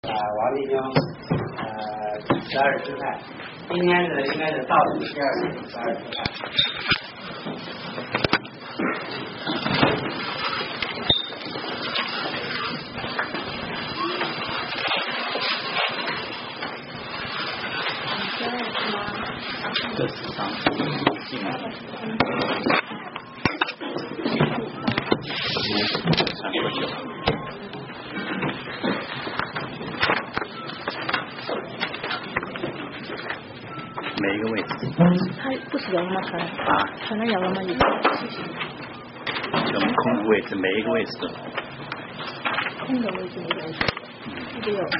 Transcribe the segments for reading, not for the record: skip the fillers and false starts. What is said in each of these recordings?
王弟兄12支派，今天是应该是倒数第二年12支派。 这是上进来每一个位置， 它不是有了吗？传了有了吗？ 我们空的位置，每一个位置都空的位置，每个位置都有。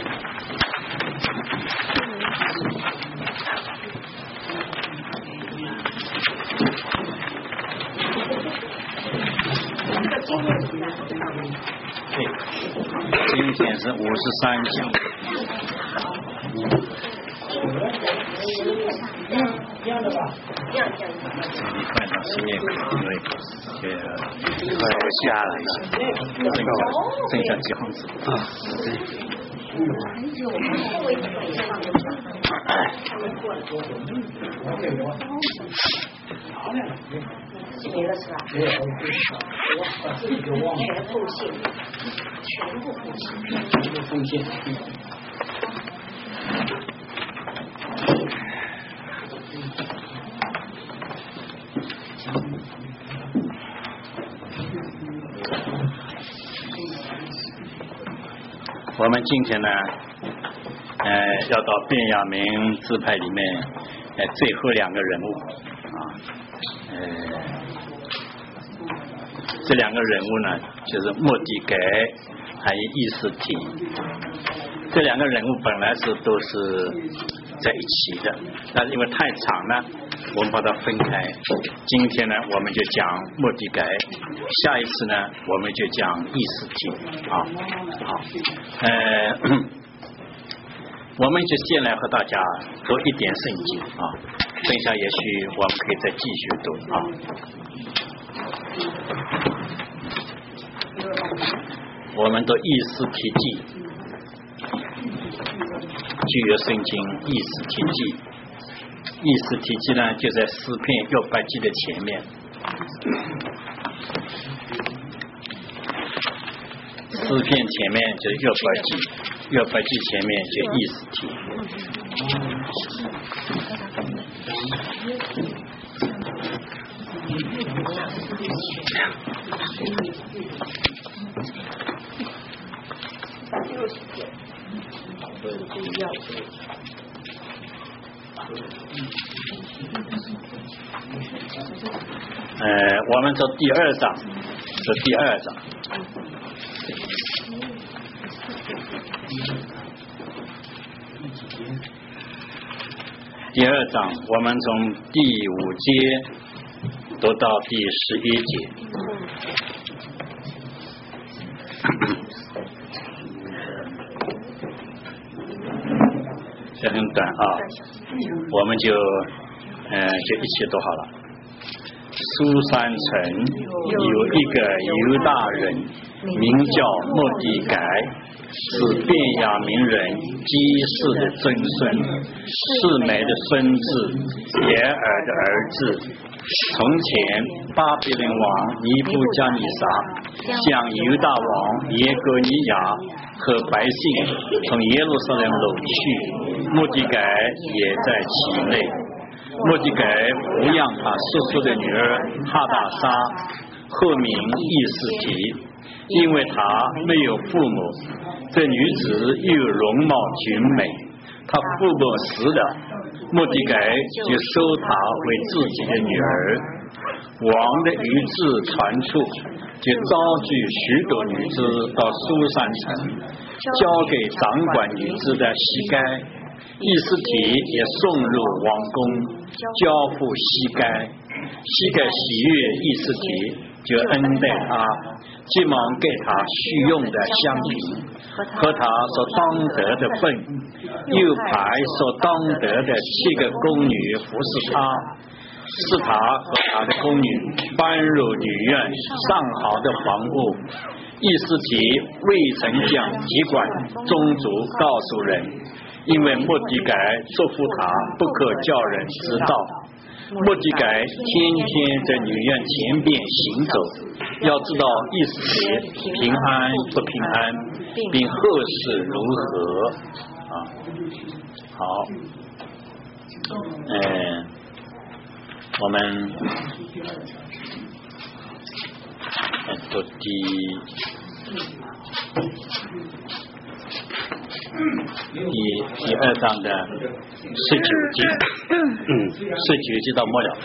对，今天是53讲。你看到是那个，因为快下来了，剩下几行字啊？ 没了是吧？没有，全部奉献，全部奉献，全部奉献。 我们今天呢，要到便雅悯支派里面，最后两个人物啊，这两个人物呢，就是末底改还有以斯帖。这两个人物本来都是在一起的，但是因为太长了，我们把它分开。今天呢，我们就讲末底改，下一次呢，我们就讲以斯帖啊。好，我们就先来和大家读一点圣经啊，等一下也许我们可以再继续读啊。我们读以斯帖记，旧约圣经以斯帖记。以斯帖记呢，就在诗篇100记的前面。诗篇前面就是100记，100记前面就以斯帖。我们从第2章，是第2章。第2章，我们从第5节读到第11节。这很短啊，我们就一起读好了。苏珊城有一个犹大人，名叫末底改，是便雅悯人基士的曾孙，示每的孙子，耶尔的儿子。从前巴比伦王尼布加尼撒向犹大王耶哥尼亚和百姓从耶路撒冷掳去，末底改也在其内。末底改抚养他叔叔的女儿哈大沙，后名以斯帖，因为他没有父母，这女子又容貌俊美，他父母死了，末底改就收她为自己的女儿。王的谕旨传出，就召集许多女子到苏珊城，交给掌管女子的西该。以斯帖也送入王宫，交付西该。西该喜悦以斯帖，就恩待他，急忙给他许用的香品和他所当得的份，又派所当得的7个宫女服侍他，使他和他的宫女搬入女院上好的房屋， 意识体未曾将籍贯宗族告诉人，因为末底改嘱咐他不可叫人知道。末底改天天在女院前边行走，要知道意识体平安不平安，并后事如何啊。好，我们读第二章的19节，19节到末了。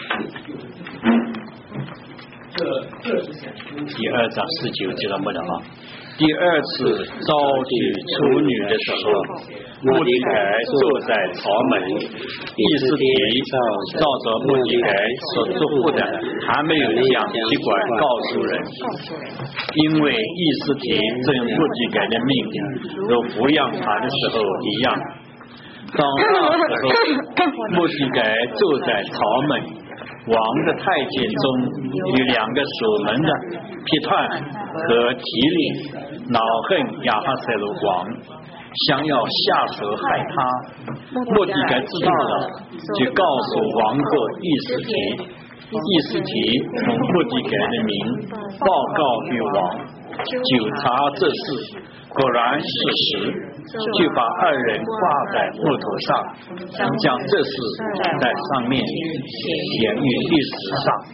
第二章19节到末了啊。第二次招去处女的时候，末底改坐在朝门，意识体照着末底改所嘱咐的，还没有将籍贯告诉人，因为意识体正末底改的命如抚养他的时候一样。到那时候，末底改坐在朝门，王的太监中有2个守门的皮团和提里恼恨亚哈塞鲁王，想要下手害他。末底改知道了，就告诉王后意识体，意识体从末底改的名报告于王，就查这事，果然是实，就把2人挂在木头上，将这事在上面写于历史上。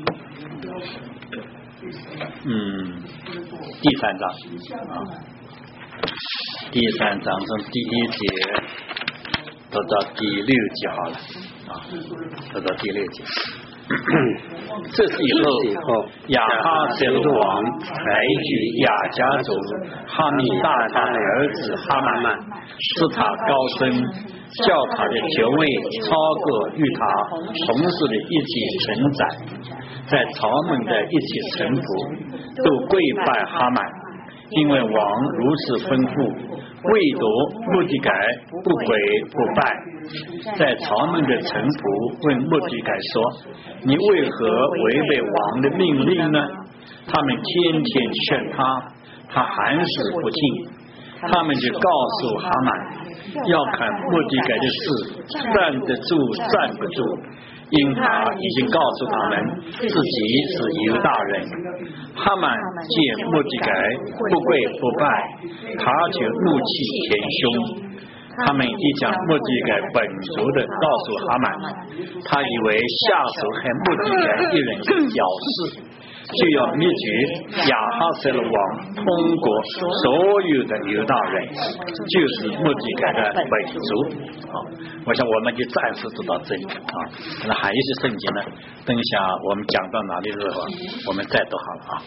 第3章第3章从第1节读到第6节好了读到第6节。这是以后，亚哈塞鲁王抬举亚家族哈密大他的儿子哈曼，使他高升，叫他的爵位超过与他同时的一起承载，在朝门的一起臣服都跪拜哈曼，因为王如此吩咐，唯独末底改不跪不拜。在朝门的臣仆问末底改说：“你为何违背王的命令呢？”他们天天劝他，他还是不听。他们就告诉哈曼，要看末底改的事站得住站不住，因他已经告诉他们自己是犹大人。哈曼见末底改不跪不拜，他就怒气填胸。他们一将末底改本族的告诉哈曼，他以为下手害末底改一人是小事，就要灭绝亚哈塞鲁王通过所有的犹大人，就是末底改的本族。我想我们就暂时读到这里那还有一些圣经呢，等一下我们讲到哪里的时候我们再读好了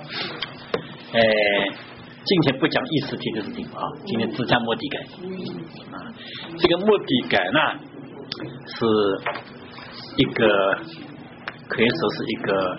今天不讲意识体的事情今天只讲末底改这个末底改呢是一个可以说是一个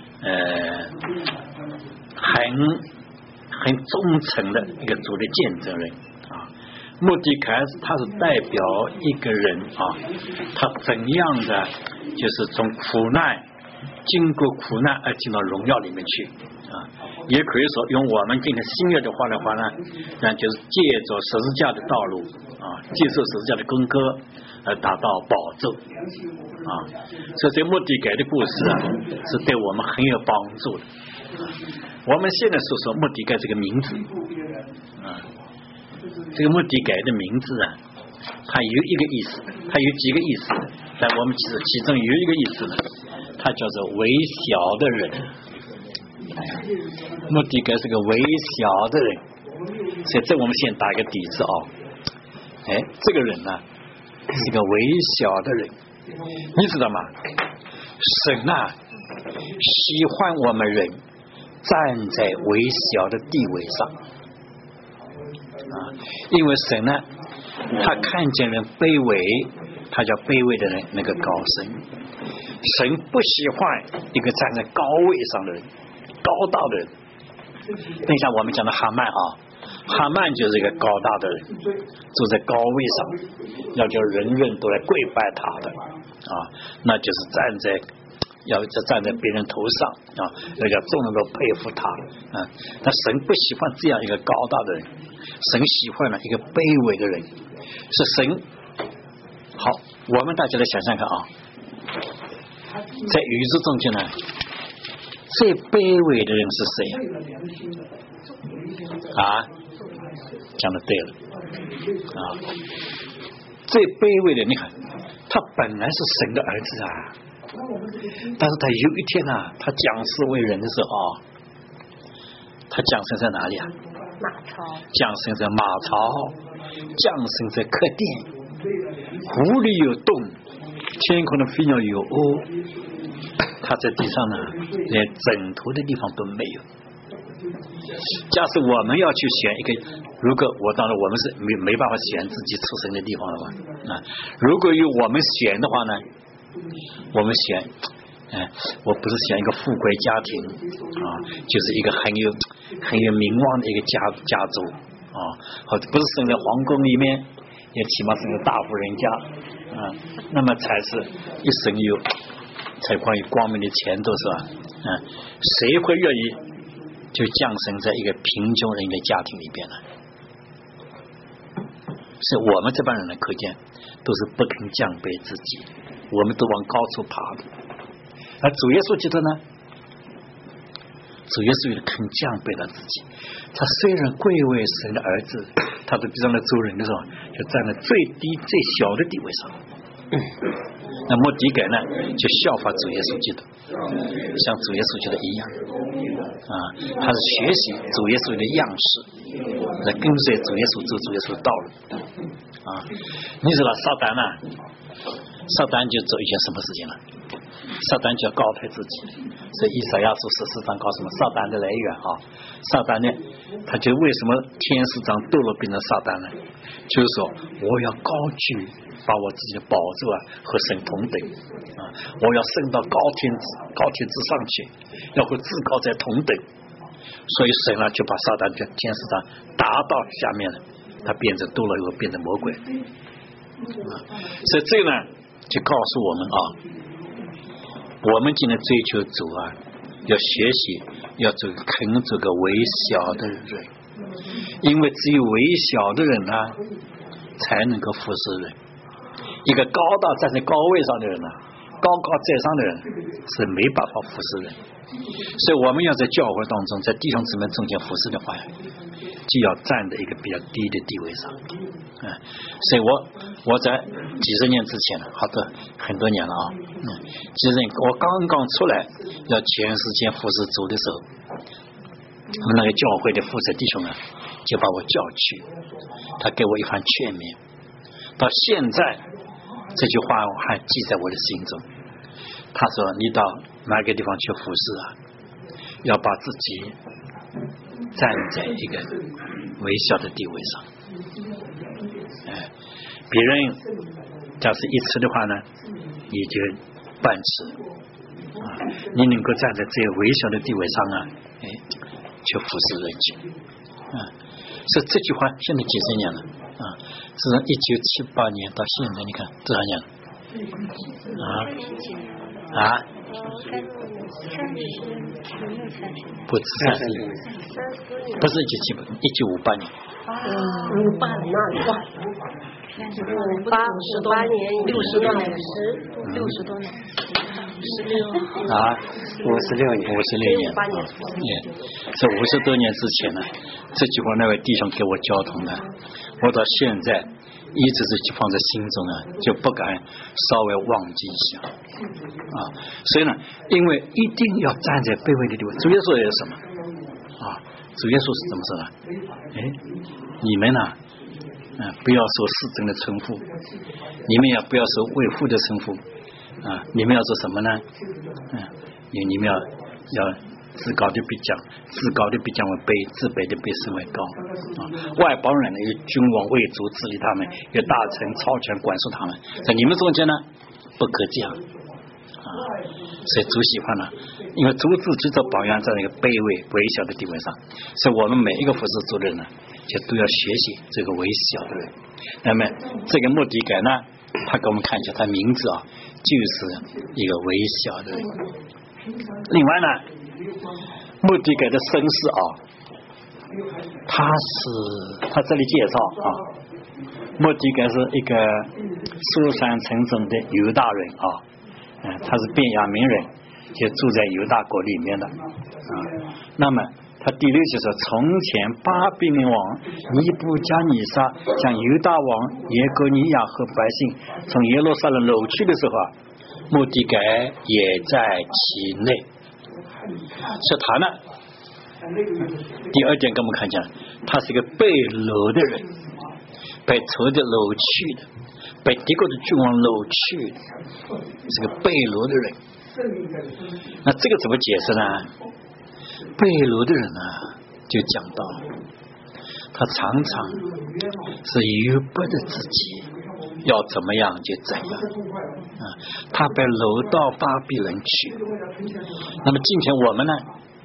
很忠诚的一个主的见证人末底改他是代表一个人他怎样的就是从苦难经过苦难而进到荣耀里面去也可以说用我们今天新约的话呢那就是借着十字架的道路接受十字架的功课而达到宝座所以这末底改的故事是对我们很有帮助的我们现在说末底改这个名字这个末底改的名字它有一个意思，它有几个意思，但我们其中有一个意思呢，它叫做微小的人。末底改是个微小的人，所以这我们先打一个底子这个人呢是个微小的人，你知道吗？神喜欢我们人站在微小的地位上因为神呢他看见人卑微，他叫卑微的人那个高升。神不喜欢一个站在高位上的人，高大的人。等一下我们讲的哈曼哈曼就是一个高大的人，坐在高位上，要叫人人都来跪拜他的那就是站在要站在别人头上啊，要叫众人都佩服他啊。但神不喜欢这样一个高大的人，神喜欢了一个卑微的人。是神好，我们大家来想想看啊，在宇宙中间呢，最卑微的人是谁啊？讲的对了啊，最卑微的，你看他本来是神的儿子啊，但是他有一天啊，他降世为人的时候啊，他降生在哪里啊？ 马槽， 降生在马槽，降生在客店，湖里有洞，天空的飞鸟有窝，他在地上呢，连枕头的地方都没有。假设我们要去选一个，如果当然我们是没办法选自己出生的地方了吧？啊，如果由我们选的话呢，我们选，我不是选一个富贵家庭啊，就是一个很有名望的一个家族啊，或者不是生在皇宫里面，也起码是个大户人家啊，那么才是一生才关于光明的前途是吧？啊，谁会愿意就降生在一个贫穷人的家庭里边呢？是我们这帮人呢，可见都是不肯降卑自己，我们都往高处爬的。而主耶稣基督呢，主耶稣也肯降卑了自己，他虽然贵为神的儿子，他在地上的做人的时候，就站在最低最小的地位上。那末底改呢，就效法主耶稣基督，像主耶稣基督一样啊，他是学习主耶稣的样式，来跟随主耶稣走主耶稣的道路啊。你知道撒旦呢？撒旦就做一件什么事情呢？撒旦就要高抬自己，所以以赛亚书14章告诉我们撒旦的来源啊。撒旦呢，他就为什么天使长堕落变成撒旦呢？就是说我要高举，把我自己的宝座啊和神同等啊，我要升到高天之上去，要和至高者同等。所以神啊就把撒旦就天使长打到下面了，他变成堕落以后变成魔鬼啊。所以这个呢就告诉我们啊，我们今天追求主啊，要学习要肯做个微小的人，因为只有微小的人呢才能够服侍人。一个高大站在高位上的人呢，高在上的人是没办法服侍人。所以我们要在教会当中，在弟兄姊妹中间服侍的话，就要站在一个比较低的地位上。所以我在几十年之前，很多年了啊，其实我刚刚出来要全时间服侍主的时候，那个教会的负责弟兄呢，就把我叫去，他给我一番劝勉。到现在这句话我还记在我的心中。他说你到哪个地方去服侍啊，要把自己站在一个微小的地位上。别人假使一次的话呢，你就半次啊，你能够站在这个微小的地位上啊，去服侍人群啊。所以这句话现在几十年了啊，自从1978年到现在，你看多少年了啊？不止30年，不是1958年。 58年60多年啊，56年，这50多年之前呢，这句话那位弟兄给我交通的，我到现在一直是放在心中呢，就不敢稍微忘记一下啊。所以呢，因为一定要站在卑微的地位。主耶稣也是什么啊？主耶稣是怎么说的？你们呢，不要受世人的称呼，你们也不要受为父的称呼啊！你们要做什么呢？你们要自高的比降，自高的比降为卑，自卑的比升为高啊！外邦人呢，有君王为主治理他们，有大臣超权管束他们，在你们中间呢，不可这样啊！所以主喜欢呢，因为主自己做榜样，在那个卑微微小的地位上，所以我们每一个服侍主的人呢，就都要学习这个微小的人。那么这个末底改呢，他给我们看一下他名字啊， 就是一个微小的人。另外呢，目的改的身世啊，他这里介绍啊，目的改是一个苏山城中的犹大人啊，他是便雅悯人，就住在犹大国里面的啊。那么他第6节说，从前巴比伦王尼布加尼撒将犹大王耶哥尼亚和百姓从耶路撒冷掳去的时候啊，目的改也在其内。是他呢，第2点给我们看见，他是一个被掳的人，被仇敌掳去的，被敌国的君王掳去的，是个被掳的人。那这个怎么解释呢？被掳的人呢，就讲到他常常是由不得自己要怎么样就怎样啊，他被掳到巴比伦去。那么今天我们呢，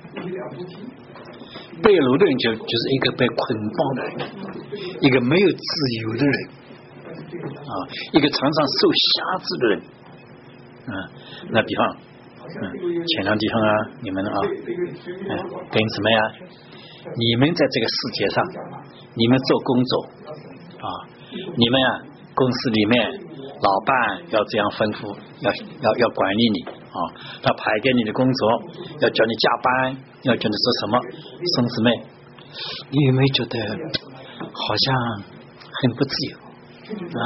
被掳的人就是一个被捆绑的人，一个没有自由的人啊，一个常常受辖制的人啊。那比方前两地方啊，你们啊，跟什么呀？你们在这个世界上，你们做工作啊，你们啊，公司里面老板要这样吩咐，要管理你啊，他排给你的工作，要叫你加班，要叫你做什么，兄姊妹，你有没有觉得好像很不自由啊？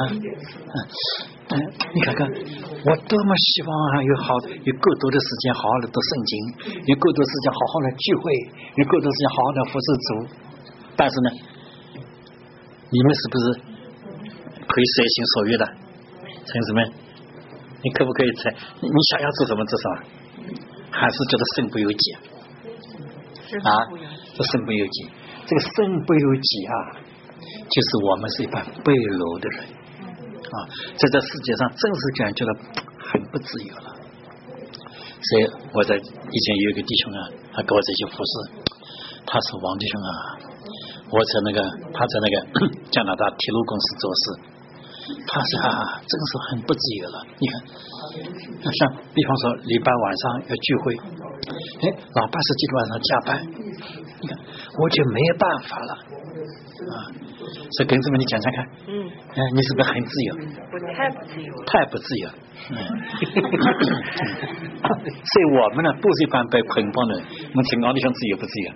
你看看，我多么希望有够多的时间好好的读圣经，有够多时间好好的聚会，有够多时间好好的服侍主。但是呢，你们是不是可以随心所欲的？同志们，你可不可以你想要做什么做什么？还是觉得身不由己啊？这身不由己，这个身不由己啊，就是我们是一般被掳的人啊，在这世界上真是感觉到很不自由了。所以我在以前有一个弟兄啊，他给我这些服饰，他是王弟兄啊，他在那个加拿大铁路公司做事，他是真是很不自由了。你看，像比方说礼拜晚上要聚会，老板是今天晚上加班，你看我就没有办法了啊。所以跟着们你讲讲看，你是不是很自由？ 我太不自由了， 太不自由。所以我们呢，不是一般被捆绑的人，我们挺高的像自由不自由？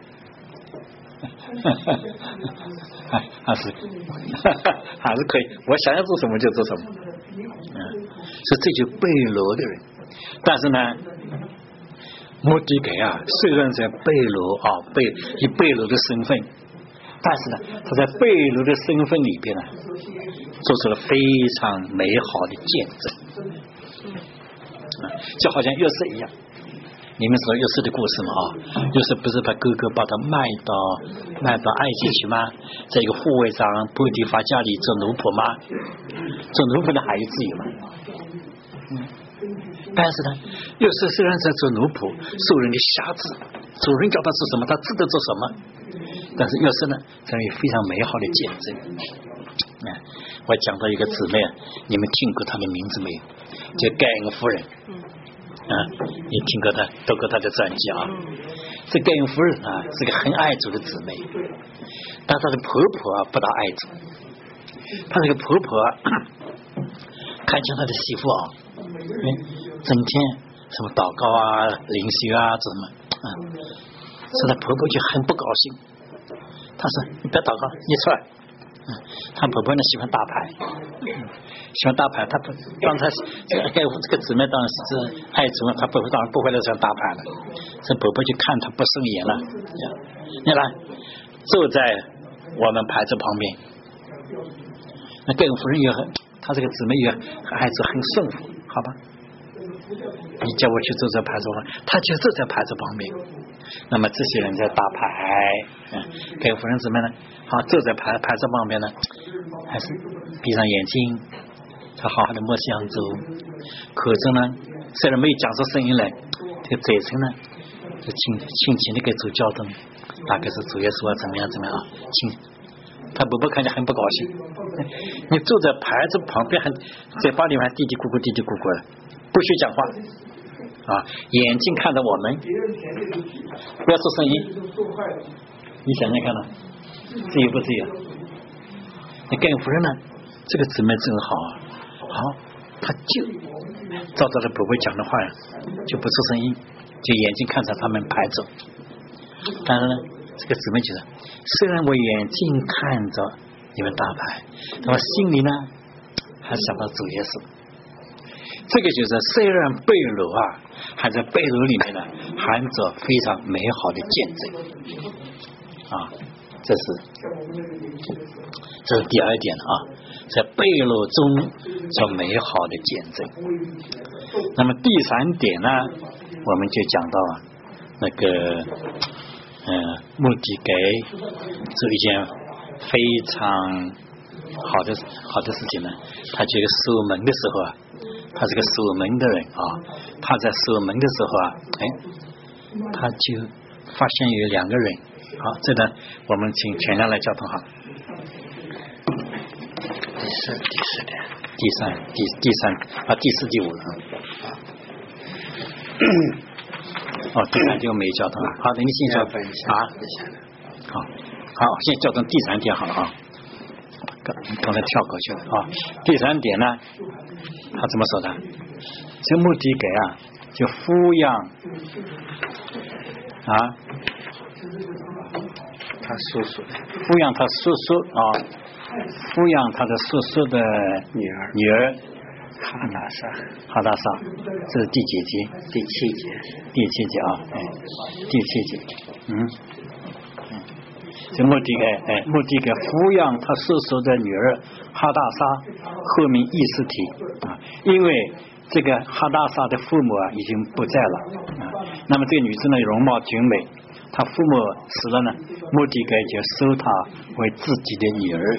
还是可以，我想要做什么就做什么。所以这就被掳的人。但是呢，目的给虽然在被掳以被掳的身份，但是呢，他在被掳的身份里边呢，做出了非常美好的见证，就好像约瑟一样。你们知道约瑟的故事吗？约瑟不是把哥哥把他卖到埃及去吗？在一个护卫长波提乏家里做奴仆吗？做奴仆的还有自由吗？但是呢，约瑟虽然在做奴仆，受人的辖制，主人叫他做什么，他知道做什么。但是约瑟呢，这有非常美好的见证。我讲到一个姊妹，你们听过她的名字没有？叫盖恩夫人。你听过读过她的传记啊？这盖恩夫人是个很爱主的姊妹，但她的婆婆不大爱主。她这个婆婆看见她的媳妇整天什么祷告灵修做什么所以她婆婆就很不高兴。她说：“你别祷告，你出来。”她婆婆呢喜欢打牌，她不当她这个姊妹当然是爱主，她婆婆当然不会来这样打牌了。这婆婆就看她不顺眼了，你来坐在我们牌子旁边。那盖恩夫人也很，她这个姊妹也爱主很顺服，好吧？你叫我去坐在牌子旁，她就坐在牌子旁边。那么这些人在打牌，盖恩夫人姊妹呢？好，坐在牌子旁边呢，还是闭上眼睛，他好好的默想主，口中呢虽然没有讲出声音来，这个嘴唇呢就轻轻的给主交通，大概是主耶稣怎么样他婆婆看见很不高兴，你坐在牌子旁边，嘴巴里面嘀嘀咕咕的， 不许讲话啊，眼睛看着我们，不要做声音。你想想看呢，自由不自由？你更夫人呢？这个姊妹真好啊，好，他就照着他婆婆讲的话呀，就不出声音，就眼睛看着他们排走。但是呢，这个姊妹觉得，虽然我眼睛看着你们打牌，但我心里呢还想到主耶稣。这个就是虽然被掳啊，还在被掳里面呢，含着非常美好的见证啊，这是第二点啊，在被掳中做美好的见证。那么第三点呢，我们就讲到那个目的给做一件非常好的事情呢，他这个守门的时候啊，他是个守门的人啊，他在守门的时候啊，他就发现有2个人。好，这呢，我们请全家来交通好。第三啊，第4、第5了。第3就没交通了。好，等你先交啊。好，现在交通第3点好了啊。刚才跳过去了啊。第3点呢，他怎么说的？这目的给啊，就抚养啊。他叔叔抚养他叔叔啊，抚养他的叔叔的女儿哈达莎，这是第几节？第7节啊，第7节。这目的给抚养他叔叔的女儿哈达莎，后名伊斯提啊，因为这个哈达莎的父母啊已经不在了啊，那么这个女子呢容貌俊美。他父母死了呢，目的该就收她为自己的女儿。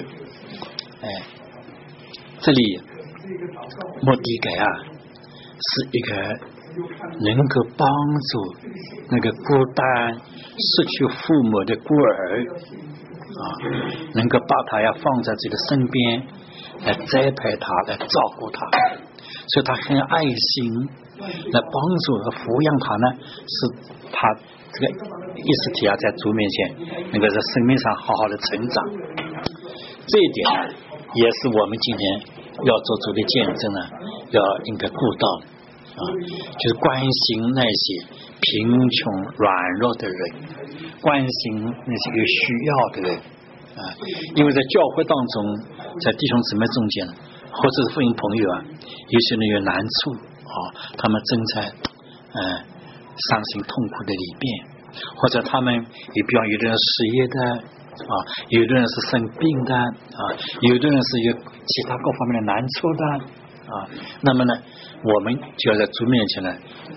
这里目的该啊是一个能够帮助那个孤单失去父母的孤儿啊，能够把他要放在自己的身边来栽培他，来照顾他，所以他很爱心来帮助和抚养他呢，是他这个意识体啊，在主面前能够在生命上好好的成长。这一点也是我们今天要做主的见证呢，应该顾到啊，就是关心那些贫穷软弱的人，关心那些有需要的人啊，因为在教会当中，在弟兄姊妹中间，或者是福音朋友啊，有些人有难处啊，他们正在伤心痛苦的里边，或者他们也比方有的人失业的啊，有的人是生病的啊，有的人是有其他各方面的难处的啊，那么呢，我们就要在主面前呢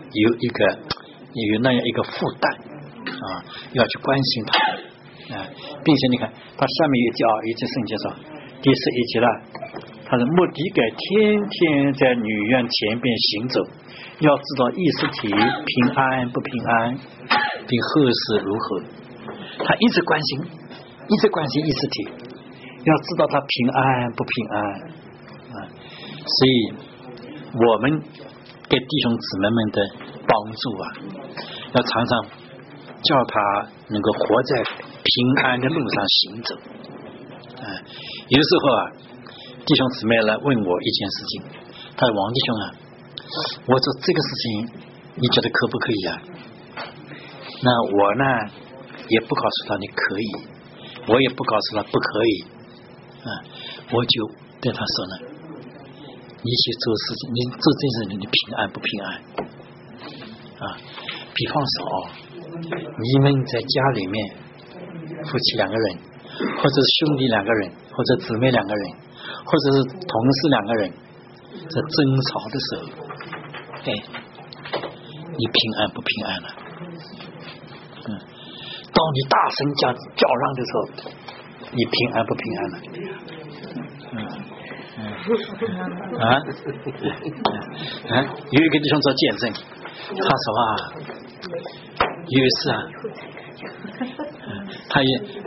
有那样一个负担啊，要去关心他啊，并且你看他下面一节圣经说第11节了，他的目的该天天在女院前边行走，要知道意识体平安不平安，并后事如何。他一直关心意识体，要知道他平安不平安啊。所以我们给弟兄姊妹们的帮助啊，要常常叫他能够活在平安的路上行走啊。有的时候啊，弟兄姊妹来问我一件事情，他说王弟兄啊，我说这个事情你觉得可不可以啊？那我呢也不告诉他你可以，我也不告诉他不可以啊，我就对他说呢，你去做事情，你做这件事情你平安不平安啊？比方说你们在家里面夫妻2个人，或者是兄弟2个人，或者姊妹2个人，或者是同事2个人，在争吵的时候，你平安不平安了？当你大声叫嚷的时候，你平安不平安了？有一个弟兄做见证，他说啊，有一次啊，他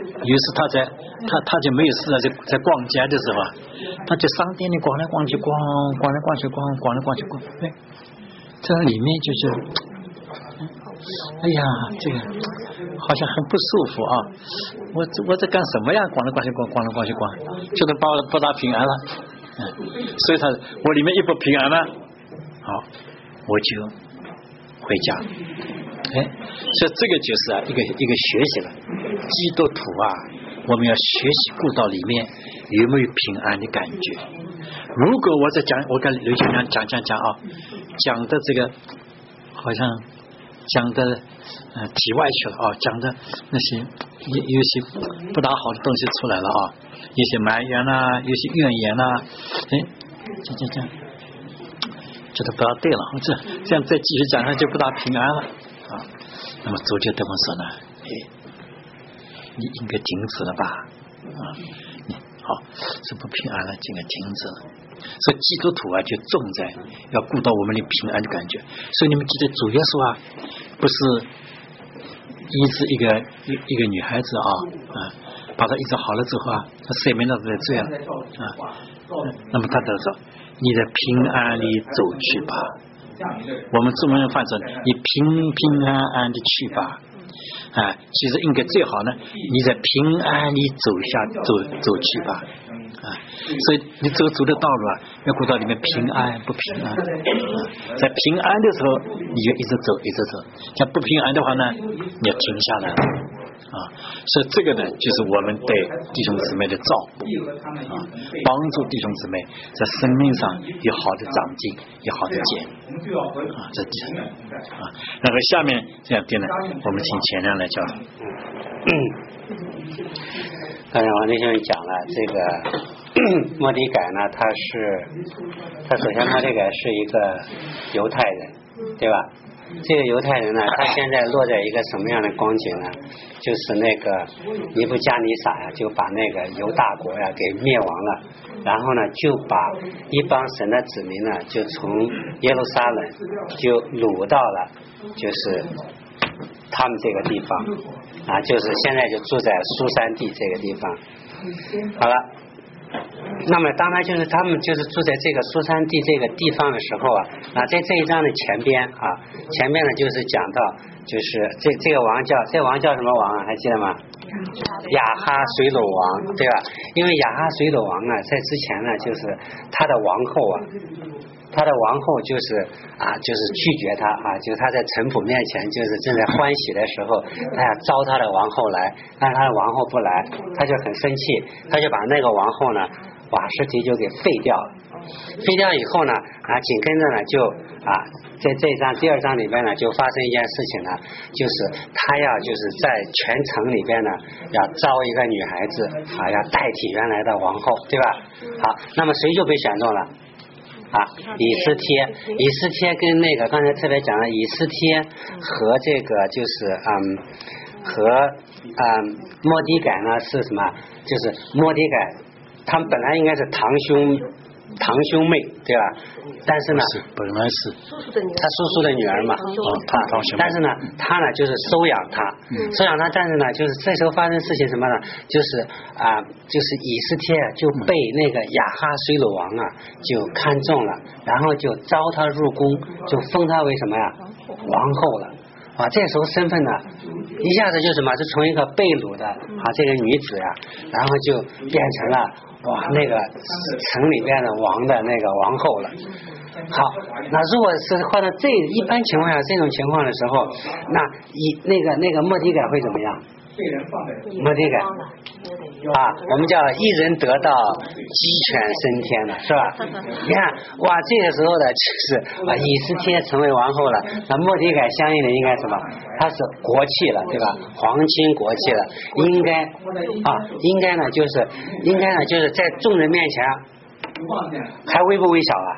就没有事啊，在逛街的时候啊，他就商店里逛来逛去，逛来逛去， 这里面就是哎呀，这个好像很不舒服啊！我在干什么呀？咣了咣去咣，就是把我不大平安了。所以我里面一不平安了，好，我就回家。所以这个就是一个学习了。基督徒啊，我们要学习顾到里面有没有平安的感觉。如果我在讲，我跟刘先生讲啊，讲的这个好像讲的题外去了啊，讲的那些有些不大好的东西出来了啊，有些埋怨啦，有些怨言啦，这样，觉得不大对了，这样再继续讲下就不大平安了啊。那么主就对我说呢，你应该停止了吧啊，好，是不平安了，应该停止了。所以基督徒啊，就重在要顾到我们的平安的感觉。所以你们记得主耶稣啊，不是医治一个女孩子啊，把她医治好了之后啊，她赦免了她的罪啊，那么他就说：“你在平安里走去吧。”我们中文人翻成“你平安的去吧”。其实应该最好呢，你在平安里走去吧。所以你走的道路啊，要顾到里面平安不平安。在平安的时候，你就一直走；像不平安的话呢，你要停下来所以这个呢，就是我们对弟兄姊妹的照顾帮助弟兄姊妹在生命上有好的长进，有好的见这第三个然后下面这样定呢，我们请前亮来教导。 刚才王弟兄讲了这个末底改呢，他首先末底改是一个犹太人，对吧？这个犹太人呢，他现在落在一个什么样的光景呢？就是那个尼布加尼撒呀，就把那个犹大国呀给灭亡了，然后呢，就把一帮神的子民呢，就从耶路撒冷就掳到了，就是他们这个地方就是现在就住在苏珊地这个地方。好了。那么当然就是他们就是住在这个苏珊地这个地方的时候在这一章的前边呢就是讲到就是这个王叫什么王还记得吗？亚哈水鲁王，对吧？因为亚哈水鲁王在之前呢，就是他的王后就是拒绝他就是他在臣仆面前就是正在欢喜的时候，他要招他的王后来，但他的王后不来，他就很生气，他就把那个王后呢瓦实提就给废掉了。废掉以后呢紧跟着呢就在这一章第二章里边呢就发生一件事情呢，就是他要就是在全城里边呢要招一个女孩子要代替原来的王后，对吧？好，那么谁就被选中了？以斯帖跟那个刚才特别讲了，以斯帖和这个就是和末底改呢是什么？就是末底改他们本来应该是堂兄妹，对吧？但是呢， 本来是他叔叔的女儿嘛，但是呢，他呢就是收养他，但是呢，就是这时候发生事情什么呢？就是就是以斯帖就被那个亚哈水鲁王就看中了，然后就招他入宫，就封他为什么呀？王后了。这时候身份呢，一下子就什么，就从一个被掳的这个女子然后就变成了那个城里边的王的那个王后了。好，那如果是换到一般情况下这种情况的时候，那那个末底改会怎么样？末底改我们叫一人得道鸡犬升天了，是吧？你看这个时候的就是以斯帖成为王后了，那末底改相应的应该什么？他是国戚了，对吧？皇亲国戚了，应该呢就是在众人面前还微不微小了？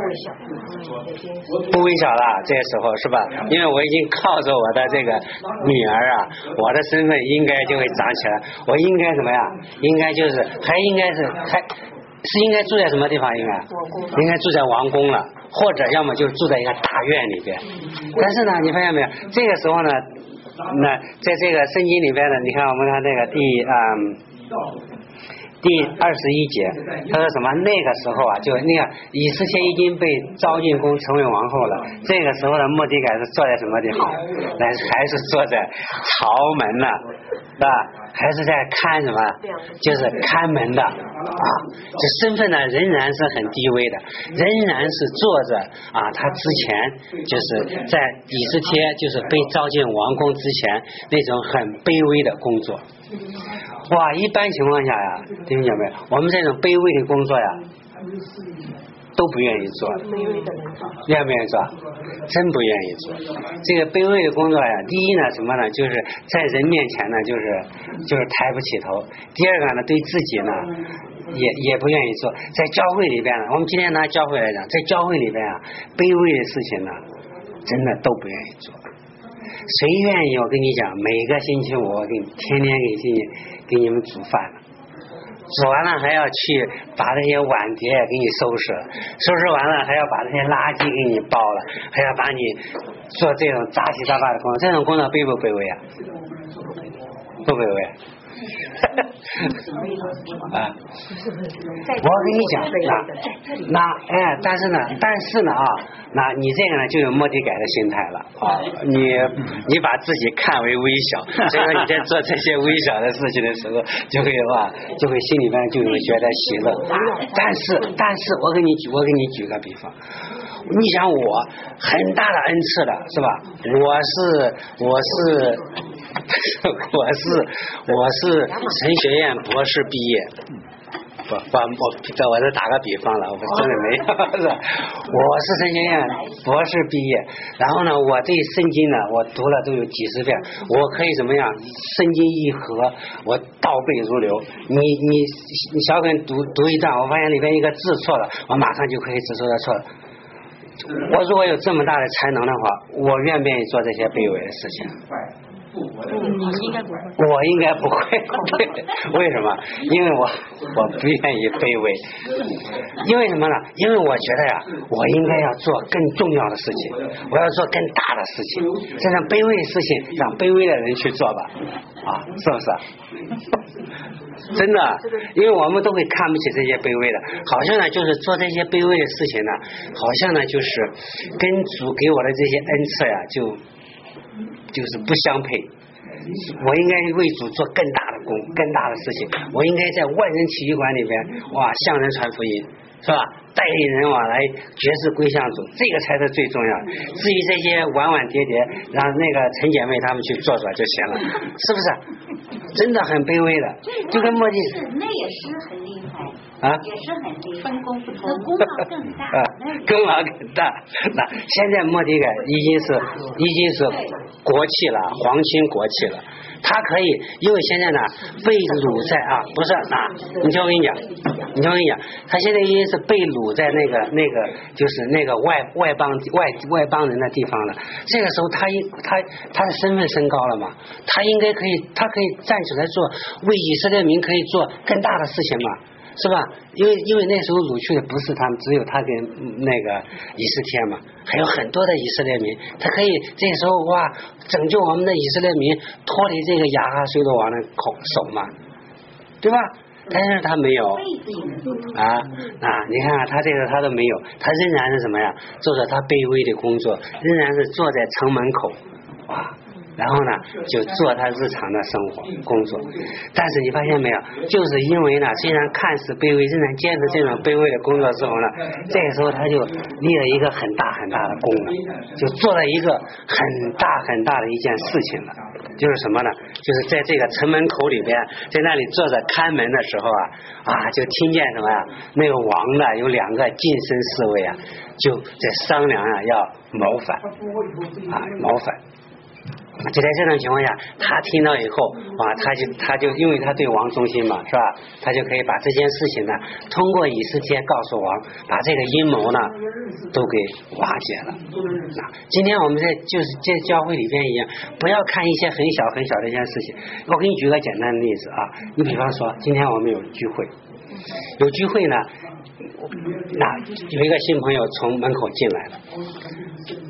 不微小了，这个时候是吧？因为我已经靠着我的这个女儿我的身份应该就会长起来，我应该怎么样？应该就是应该住在什么地方？应该住在王宫了，或者要么就住在一个大院里边。但是呢，你发现没有？这个时候呢，那在这个圣经里边呢，你看我们看这个第21节，他说什么？那个时候啊，就那个以斯帖已经被召进宫成为王后了。这个时候的末底改是坐在什么地方？还是坐在朝门呢，是吧？还是在看什么？就是看门的啊。这身份呢，仍然是很低微的，仍然是做着啊，他之前就是在以斯帖就是被召进王宫之前那种很卑微的工作。哇，一般情况下呀，弟兄姐妹，我们这种卑微的工作呀，都不愿意做，愿不愿意做？真不愿意做。这个卑微的工作呀，第一呢，什么呢？就是在人面前呢，就是抬不起头。第二个呢，对自己呢，也不愿意做。在教会里边呢，我们今天拿教会来讲，在教会里边啊，卑微的事情呢，真的都不愿意做。谁愿意？我跟你讲，每个星期我天天给你们煮饭了，煮完了还要去把这些碗碟给你收拾完了还要把这些垃圾给你包了，还要把你做这种杂七杂八的工作，这种工作卑不卑微啊？不卑微。啊，我跟你讲但是呢啊，那你这个呢就有末底改的心态了啊，你把自己看为微小，所以说你在做这些微小的事情的时候，就会心里边就会觉得喜乐。但是我给你举个比方，你想我很大的恩赐的是吧？我是神学院博士毕业，我这打个比方了，我真的没有，是吧？我是神学院博士毕业，然后呢，我对圣经呢，我读了都有几十遍，我可以怎么样？圣经一合，我倒背如流。你小本读一段，我发现里边一个字错了，我马上就可以指出它错了。我如果有这么大的才能的话，我愿不愿意做这些卑微的事情？我应该不会，对，为什么？因为我不愿意卑微，因为什么呢？因为我觉得呀，我应该要做更重要的事情，我要做更大的事情，这种卑微的事情让卑微的人去做吧，啊，是不是？真的，因为我们都会看不起这些卑微的，好像呢就是做这些卑微的事情呢，好像呢就是跟主给我的这些恩赐呀就是不相配。我应该为主做更大的功，更大的事情。我应该在万人体育馆里边，哇，向人传福音，是吧？带领人往来，决志归向主，这个才是最重要的。至于这些碗碗碟碟，让那个陈姐妹他们去做就行了，是不是？真的很卑微的，就跟末底那也是很厉害啊， 也是很厉害，分工那功劳更大， 功劳更大。那现在末底改已经是国戚了，皇亲国戚了。他可以，因为现在呢被掳在啊，不是啊，你听我跟你讲，他现在已经是被掳在那个就是那个外邦人的地方了。这个时候他的身份升高了嘛，他可以站起来做，为以色列民可以做更大的事情嘛。是吧？因为那时候掳去的不是他们，只有他跟那个以斯帖嘛，还有很多的以色列民，他可以这个时候哇拯救我们的以色列民脱离这个亚哈随罗王的手嘛，对吧？但是他没有啊，你看看他这个他都没有，他仍然是什么呀？做着他卑微的工作，仍然是坐在城门口哇。然后呢，就做他日常的生活工作，但是你发现没有，就是因为呢，虽然看似卑微，仍然坚持这种卑微的工作之后呢，这个时候他就立了一个很大很大的功了，就做了一个很大很大的一件事情了，就是什么呢？就是在这个城门口里边，在那里坐着看门的时候就听见什么呀？那个王呢有2个近身侍卫就在商量要谋反。就在这种情况下，他听到以后他就因为他对王忠心嘛，是吧？他就可以把这件事情呢，通过以斯帖告诉王，把这个阴谋呢都给瓦解了。今天我们在教会里边一样，不要看一些很小很小的一件事情。我给你举个简单的例子啊，你比方说今天我们有聚会呢，有一个新朋友从门口进来了。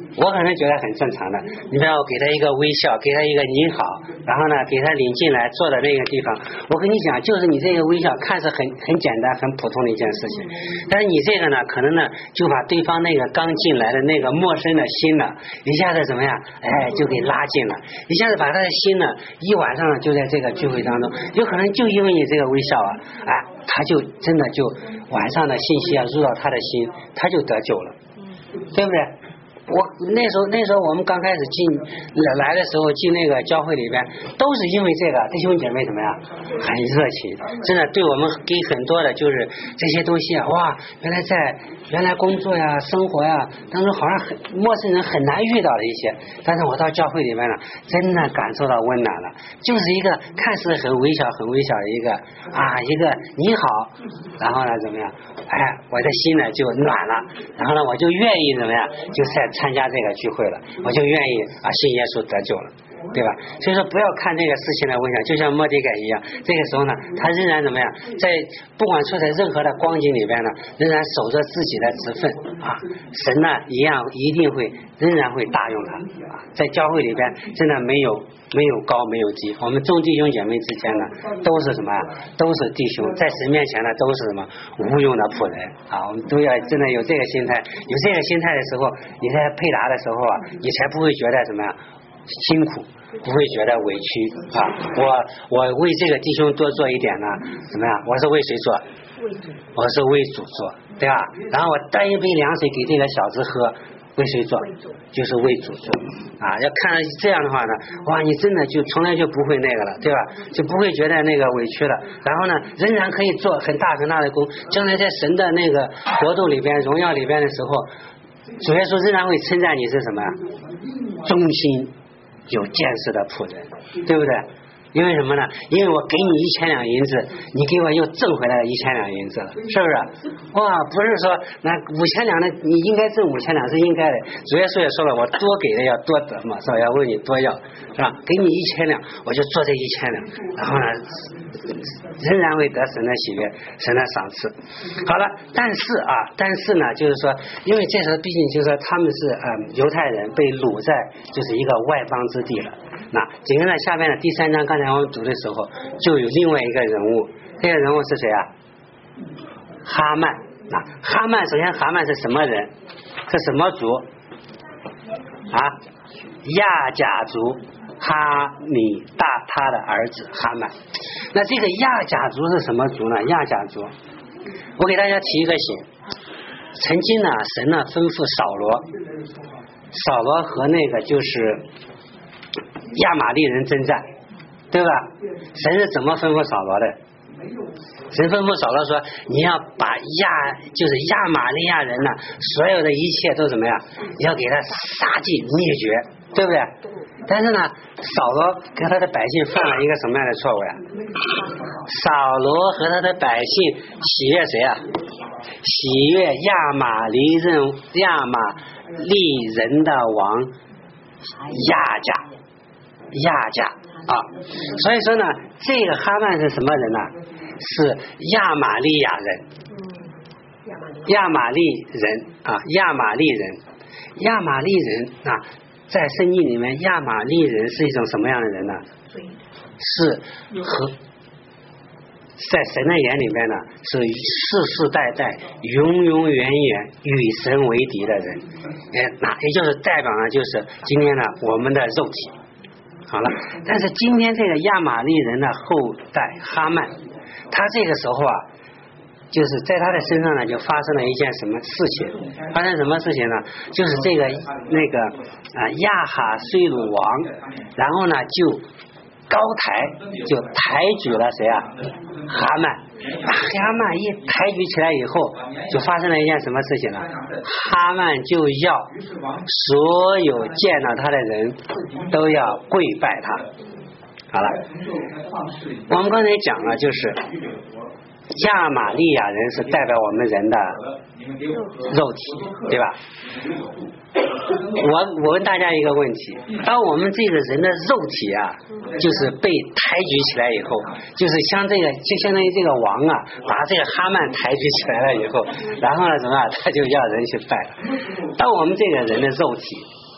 我可能觉得很正常的。你比方我给他一个微笑，给他一个你好，然后呢给他领进来坐的那个地方，我跟你讲，就是你这个微笑看似很简单很普通的一件事情，但是你这个呢可能呢就把对方那个刚进来的那个陌生的心呢一下子怎么样，哎就给拉近了，一下子把他的心呢一晚上呢就在这个聚会当中，有可能就因为你这个微笑啊，哎他就真的就晚上的信息啊入到他的心，他就得救了，对不对？我那时候我们刚开始来的时候进那个教会里边，都是因为这个弟兄姐妹怎么样很热情，真的对我们给很多的就是这些东西啊，哇，原来工作呀生活呀当中好像陌生人很难遇到的一些，但是我到教会里面呢真的感受到温暖了，就是一个看似很微小的一个你好，然后呢怎么样，哎我的心呢就暖了，然后呢我就愿意怎么样就参加这个聚会了，我就愿意信耶稣得救了，对吧？所以说不要看这个事情的微小，就像末底改一样，这个时候呢他仍然怎么样，在不管处在任何的光景里边呢，仍然守着自己的职分啊，神呢仍然会大用他啊，在教会里边真的没有高没有低，我们众弟兄姐妹之间呢都是什么，都是弟兄，在神面前呢都是什么无用的仆人啊，我们都要真的有这个心态，有这个心态的时候，你在配搭的时候啊，你才不会觉得什么呀辛苦，不会觉得委屈啊。我为这个弟兄多做一点呢，怎么样？我是为谁做？我是为主做，对吧？然后我端一杯凉水给这个小子喝，为谁做？就是为主做啊！要看这样的话呢，哇，你真的就从来就不会那个了，对吧？就不会觉得那个委屈了。然后呢，仍然可以做很大的工，将来在神的那个国度里边、荣耀里边的时候，主耶稣仍然会称赞你是什么？忠心有见识的仆人，对不对？因为什么呢？因为我给你1000两银子，你给我又挣回来1000两银子了，是不是？哇，不是说那5000两的你应该挣5000两是应该的。主耶稣也说了，我多给的要多得嘛，是吧？要问你多要，是吧？给你1000两，我就做这1000两，然后呢，仍然会得神的喜悦，神的赏赐。好了，但是呢，就是说，因为这时候毕竟就是说他们是犹太人被掳在就是一个外邦之地了。那紧跟着下面的第3章，刚才我们读的时候，就有另外一个人物，这个人物是谁啊？哈曼。那哈曼，首先哈曼是什么人？是什么族？亚甲族哈米大他的儿子哈曼。那这个亚甲族是什么族呢？亚甲族，我给大家提一个醒。曾经呢，神呢吩咐扫罗和那个就是亚玛利人征战，对吧？神是怎么吩咐扫罗的？神吩咐扫罗说，你要把亚玛利亚人呢，所有的一切都怎么样？要给他杀尽灭绝，对不对？但是呢，扫罗和他的百姓犯了一个什么样的错误呀？扫罗和他的百姓喜悦谁啊？喜悦亚玛利人的王亚甲啊，所以说呢，这个哈曼是什么人呢？是亚玛利亚人，亚玛利人啊，在圣经里面，亚玛利人是一种什么样的人呢？是和在神的眼里面呢，是世世代代永永远远与神为敌的人，那也就是代表呢，就是今天呢我们的肉体。好了，但是今天这个亚玛利人的后代哈曼，他这个时候啊，就是在他的身上呢就发生了一件什么事情？发生什么事情呢？就是这个亚哈水鲁王，然后呢就就抬举了谁啊？哈曼。哈曼一抬举起来以后，就发生了一件什么事情呢？哈曼就要所有见到他的人都要跪拜他。好了，我们刚才讲了，就是亚玛利亚人是代表我们人的肉体，对吧？我问大家一个问题，当我们这个人的肉体啊，就是被抬举起来以后，就是就相当于这个王啊，把这个哈曼抬举起来了以后，然后呢，他就要人去拜了。当我们这个人的肉体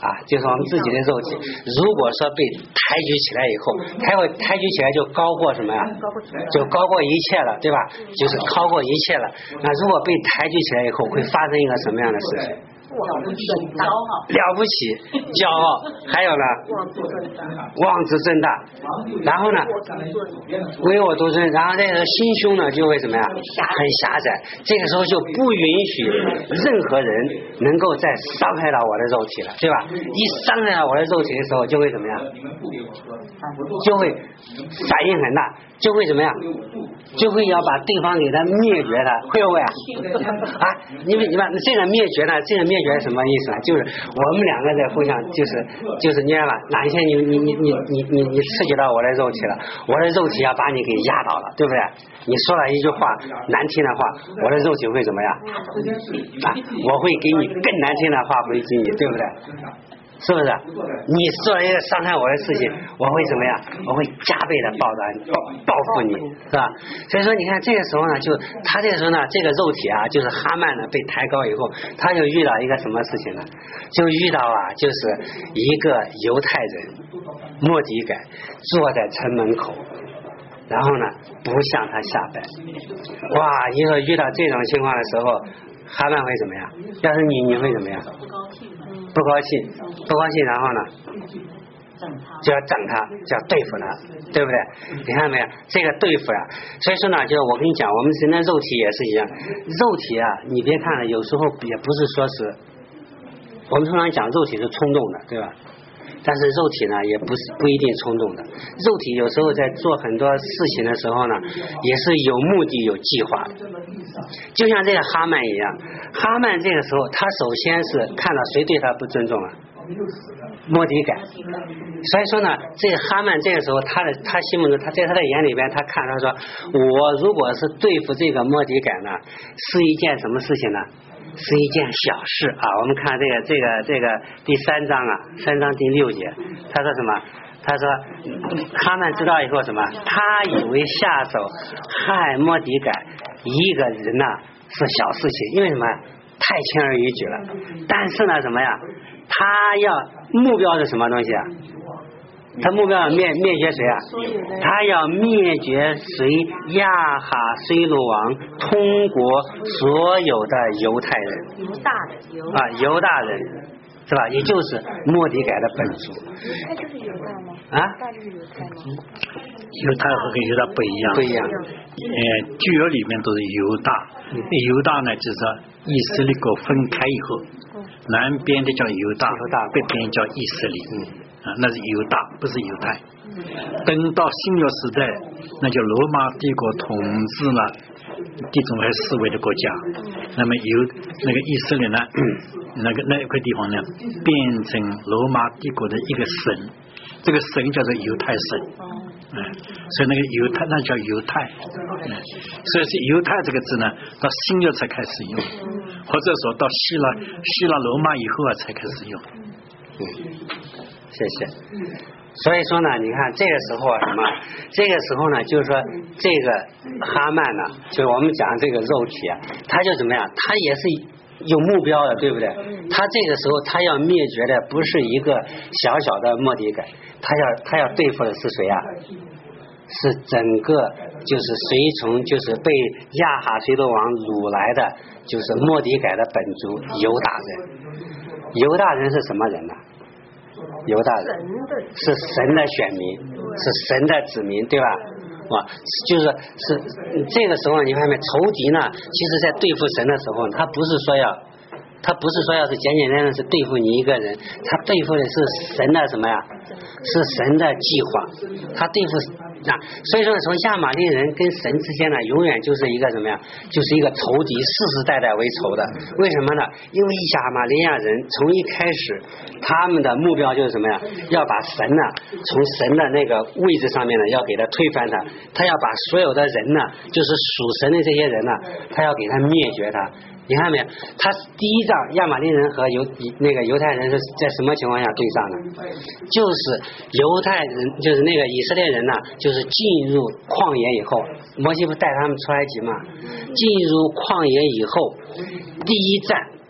啊，就是我们自己的肉体。如果说被抬举起来以后，抬举起来就高过什么呀？就高过一切了，对吧？就是高过一切了。那如果被抬举起来以后，会发生一个什么样的事情？ 了不起，骄傲，还有呢，妄自尊大，然后呢，唯我独尊，然后这个心胸呢就会怎么样？很狭窄，这个时候就不允许任何人能够再伤害到我的肉体了，对吧？一伤害到我的肉体的时候，就会怎么样？就会反应很大，就会怎么样？就会要把对方给他灭绝他，会不会啊？啊，你们这个灭绝呢？这个灭绝是什么意思呢？就是我们两个在互相，就是你看吧，哪一天你刺激到我的肉体了，我的肉体要把你给压倒了，对不对？你说了一句话难听的话，我的肉体会怎么样？啊，我会给你更难听的话回击你，对不对？是不是？你做了一个伤害我的事情，我会怎么样？我会加倍的报复你，是吧？所以说，你看这个时候呢，就他这个时候呢，这个肉体啊，就是哈曼呢被抬高以后，他就遇到一个什么事情呢？就遇到啊，就是一个犹太人末底改坐在城门口，然后呢不向他下拜。哇，你说遇到这种情况的时候，哈曼会怎么样？要是你会怎么样？不高兴，然后呢，就要整他，就要对付他，对不对？你看没有？这个对付啊，所以说呢，就是我跟你讲，我们人的肉体也是一样，肉体啊，你别看了，有时候也不是说是，我们通常讲肉体是冲动的，对吧？但是肉体呢，也不一定冲动的。肉体有时候在做很多事情的时候呢，也是有目的、有计划的。就像这个哈曼一样，哈曼这个时候，他首先是看到谁对他不尊重啊？末底改。所以说呢，这个哈曼这个时候，他心目中，他在他的眼里边，他看他说，我如果是对付这个末底改呢，是一件什么事情呢？是一件小事啊！我们看这个第3章啊，3章第6节，他说什么？他说哈曼知道以后什么？他以为下手害末底改一个人呢是小事情，因为什么？太轻而易举了。但是呢，什么呀？他要目标是什么东西啊？他目标要灭绝谁啊？他要灭绝谁？亚哈水鲁王通国所有的犹太人，犹大人是吧？也就是末底改的本族。 他就是犹大吗？ 啊？ 大就是犹太吗？ 犹太和犹大不一样。 不一样。 旧约里面都是犹大，犹大呢就是以色列国分开以后，南边的叫犹大，北边叫以色列。那是犹大，不是犹太。等到新约时代，那就罗马帝国统治了地中海四围的国家，那么那个以色列呢，那块地方呢，变成罗马帝国的一个省，这个省叫做犹太省。所以那个犹太那叫犹太。所以是犹太这个字呢，到新约才开始用，或者说到希腊罗马以后啊才开始用。 谢谢。所以说呢，你看这个时候什么？这个时候呢，就是说这个哈曼呢，就是我们讲这个肉体啊，他就怎么样？他也是有目标的，对不对？他这个时候他要灭绝的不是一个小小的末底改，他要对付的是谁啊？是整个就是就是被亚哈水鲁王掳来的，就是末底改的本族犹大人。犹大人是什么人呢？犹大人是神的选民，是神的子民，对吧？就是这个时候你看没？仇敌呢，其实在对付神的时候，他不是说要是简简单单是对付你一个人，他对付的是神的什么呀？是神的计划，他对付所以说从亚玛力人跟神之间呢，永远就是一个什么呀？就是一个仇敌，世世代代为仇的。为什么呢？因为亚玛利亚人从一开始，他们的目标就是什么呀？要把神呢，从神的那个位置上面呢，要给他推翻他，他要把所有的人呢，就是属神的这些人呢，他要给他灭绝他。你看没有？他第一章亚玛力人和犹太人是在什么情况下对上的？就是犹太人，就是那个以色列人呢，就是进入旷野以后，摩西不带他们出埃及吗？进入旷野以后，第一站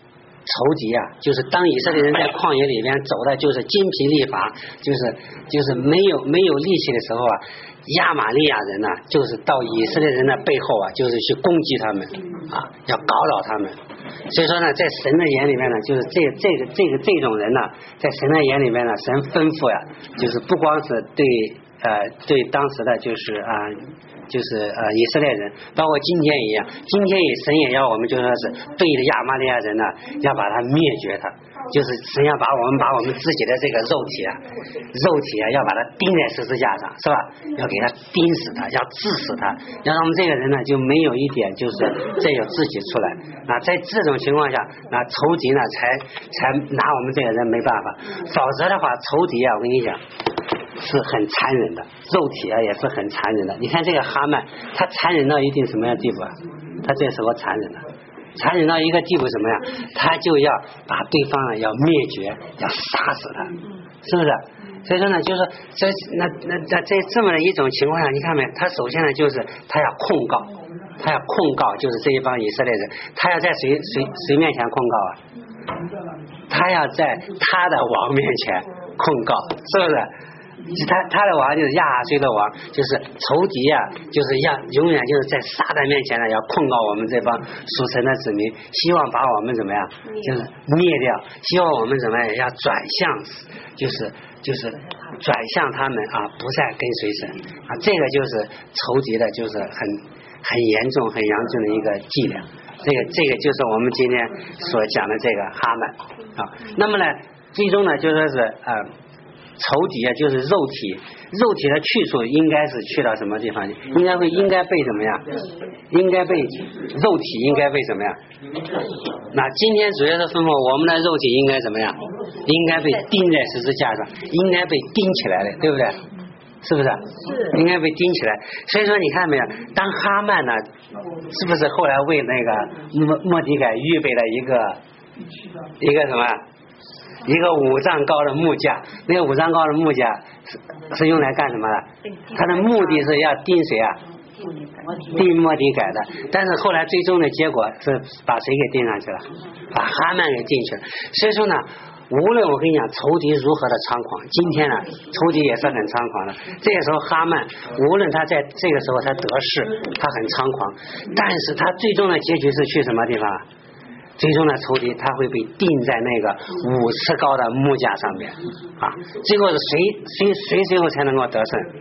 仇敌啊，就是当以色列人在旷野里边走的就是精疲力乏，就是没有力气的时候啊，亚玛利亚人呢，就是到以色列人的背后啊，就是去攻击他们啊，要搞扰他们。所以说呢，在神的眼里面呢，就是这种人呢，在神的眼里面呢，神吩咐呀，就是不光是对当时的就是以色列人，包括今天一样，今天神也要我们就说是对着亚玛利亚人呢，要把他灭绝他，就是神要把我们自己的这个肉体啊，要把它钉在十字架上，是吧？要给他钉死他，要治死他，让我们这个人呢就没有一点就是再有自己出来。那在这种情况下，那仇敌呢才拿我们这个人没办法，否则的话，仇敌啊，我跟你讲。是很残忍的，肉体啊也是很残忍的。你看这个哈曼，他残忍到一定什么样的地步啊？他这时候残忍到一个地步什么呀？他就要把对方呢要灭绝，要杀死他，是不是？所以说呢，就是在这么的一种情况下，你看没？他首先呢就是他要控告，就是这一帮以色列人，他要在谁面前控告啊？他要在他的王面前控告，是不是？他的王就是亚哈随的王，就是仇敌啊，就是永远就是在撒旦面前呢，要控告我们这帮属神的子民，希望把我们怎么样，就是灭掉，希望我们怎么样，要转向，就是转向他们啊，不再跟随神啊，这个就是仇敌的，就是很严重、很严重的一个伎俩。这个就是我们今天所讲的这个哈曼啊。那么呢，最终呢，就说是仇敌啊，就是肉体的去处应该是去到什么地方？应该被怎么样？应该被肉体应该被怎么样？那今天主要是吩咐我们的肉体应该怎么样？应该被钉在十字架上，应该被钉起来的，对不对？是不是？是应该被钉起来。所以说你看没有？当哈曼呢，是不是后来为那个末底改预备了一个什么？一个5丈高的木架，那个5丈高的木架是用来干什么的？它的目的是要钉谁啊？钉末底改的。但是后来最终的结果是把谁给钉上去了？把哈曼给钉去了。所以说呢，无论我跟你讲仇敌如何的猖狂，今天呢仇敌也是很猖狂的。这个时候哈曼无论他在这个时候他得势，他很猖狂，但是他最终的结局是去什么地方啊？最终的仇敌他会被钉在那个5尺高的木架上面啊！最后是谁最后才能够得胜？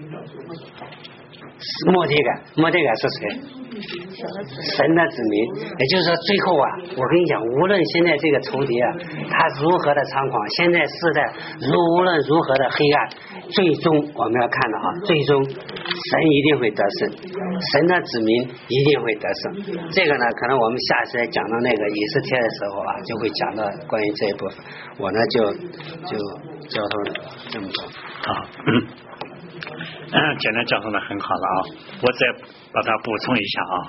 末底改是谁？神的子民。也就是说最后啊，我跟你讲，无论现在这个仇敌啊他如何的猖狂，现在是在无论如何的黑暗，最终我们要看到啊，最终神一定会得胜，神的子民一定会得胜。这个呢可能我们下次讲到那个以斯帖的时候啊，就会讲到关于这一部分。我呢就交通这么多好。简单讲述的很好了啊，我再把它补充一下啊。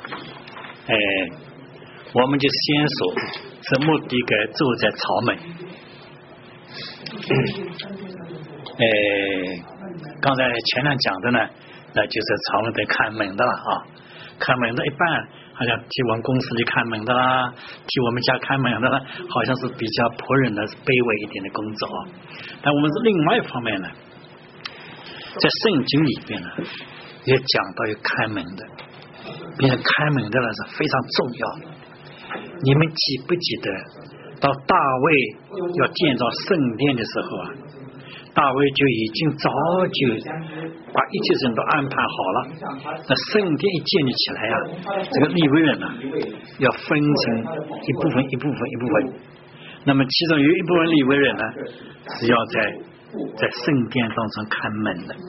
我们就先说这末底改住在朝门。刚才前面讲的呢，那就是朝门得看门的了啊。看门的一般好像替我们公司里看门的啦，替我们家看门的啦，好像是比较仆人的卑微一点的工作。但我们是另外一方面呢，在圣经里边呢也讲到有开门的，并且开门的呢是非常重要的。你们记不记得到大卫要建造圣殿的时候啊，大卫就已经早就把一切人都安排好了。那圣殿一建立起来啊，这个利未人呢要分成一部分，那么其中有一部分利未人呢是要在圣殿当中看门的。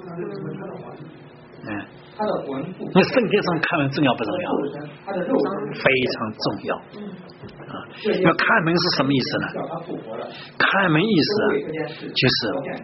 那圣殿上看门重要不重要？非常重要啊！要看门是什么意思呢？看门意思就是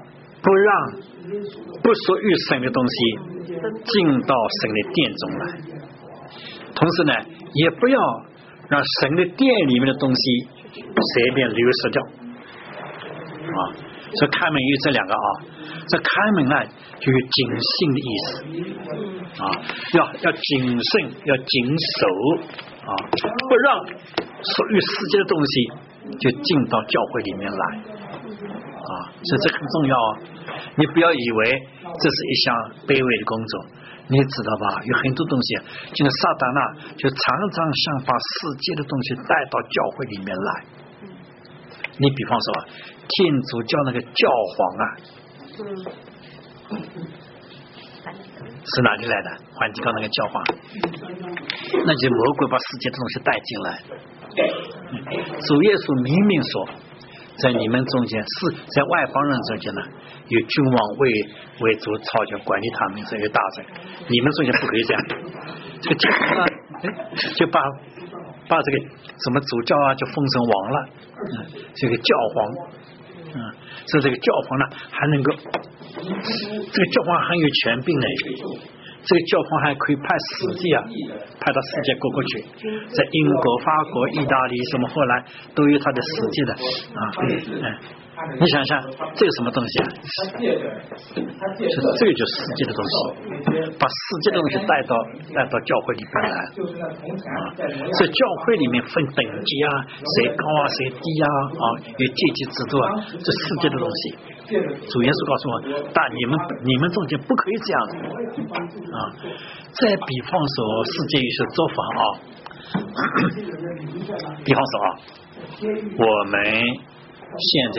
不属于神的东西进到神的殿中来，同时呢也不要让神的殿里面的东西随便流失掉啊！ 所以开门有这两个啊，这开门呢就有谨慎的意思啊，要谨慎，要谨守啊，不让属于世界的东西就进到教会里面来啊，所以这很重要啊。你不要以为这是一项卑微的工作，你知道吧？有很多东西，这个撒旦啊，就常常想把世界的东西带到教会里面来。你比方说，天主教那个教皇啊，是哪里来的？梵蒂冈那个教皇，那就是魔鬼把世界的东西带进来。主耶稣明明说，在你们中间，是在外邦人中间呢，有君王为主操权管理他们，这个大臣，你们中间不可以这样。这个教皇呢，就把这个什么主教啊，就封成王了。这个教皇，所以这个教皇呢，还能够，这个教皇很有权柄的。这个教皇还可以派使者啊，派到世界各国去，在英国、法国、意大利什么，后来都有他的使者的啊。你想想，这个什么东西啊？这个就是世界的东西，把世界的东西带到教会里边来啊。所以教会里面分等级啊，谁高啊，谁低啊，有阶级制度啊，这世界的东西。主耶稣告诉我，但你们中间不可以这样啊。再比方说，世界有些做法啊，比方说啊，我们现在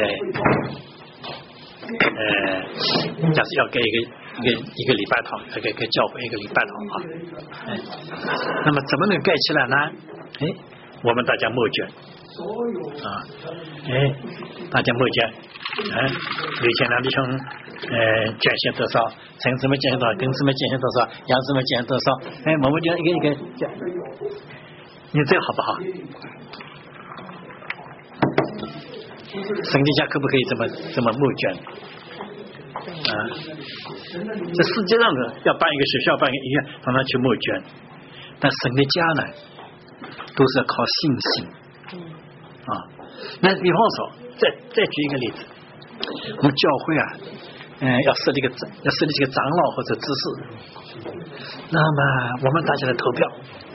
假设要盖一个礼拜堂，要盖一个教会一个礼拜堂啊，那么怎么能盖起来呢？我们大家募捐啊，大家募捐，刘先生弟兄捐献多少，陈姊妹捐献多少，耿姊妹捐献多少，杨姊妹捐献多少，我们就一个捐，你这好不好？神底下可不可以这么募捐啊？这世界上的要办一个学校，办一个医院，让他去募捐，但神的家呢，都是要靠信心啊。那比方说，再举一个例子，我们教会啊，要设立几个长老或者执事，那么我们大家来投票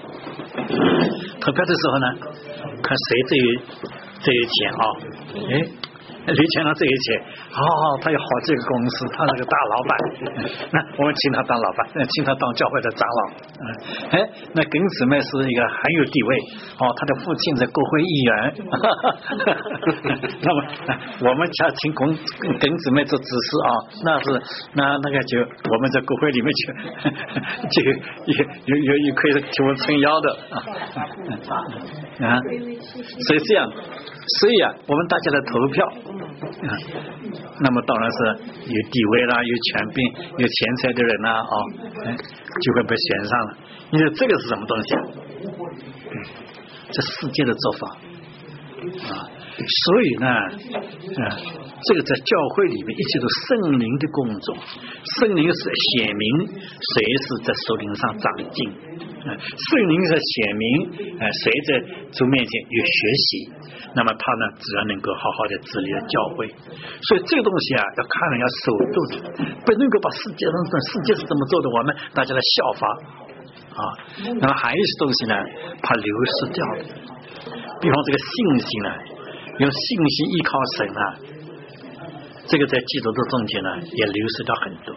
的时候呢，看谁最有钱啊。刘强他这一切，他有好几个公司，他那个大老板，那我们请他当老板，请他当教会的长老。那耿姊妹是一个很有地位，他的父亲是国会议员。那么我们家请耿姊妹做执事啊，那个就我们在国会里面就有可以替我撑腰的啊。所以这样。所以啊，我们大家来投票，那么当然是有地位啦，有权柄、有钱财的人呐，就会被选上了。你说这个是什么东西啊？这世界的做法啊，所以呢，这个在教会里面一切都圣灵的工作，圣灵是显明谁是在属灵上长进，圣灵是显明谁在主面前有学习，那么他呢只要能够好好的治理教会。所以这个东西啊，要看人要守住的，不能够把世界是怎么做的，我们大家来效法啊。那么还有一些东西呢，怕流失掉的，比方这个信心呢，用信心依靠神啊，这个在基督徒中间呢也流失掉很多。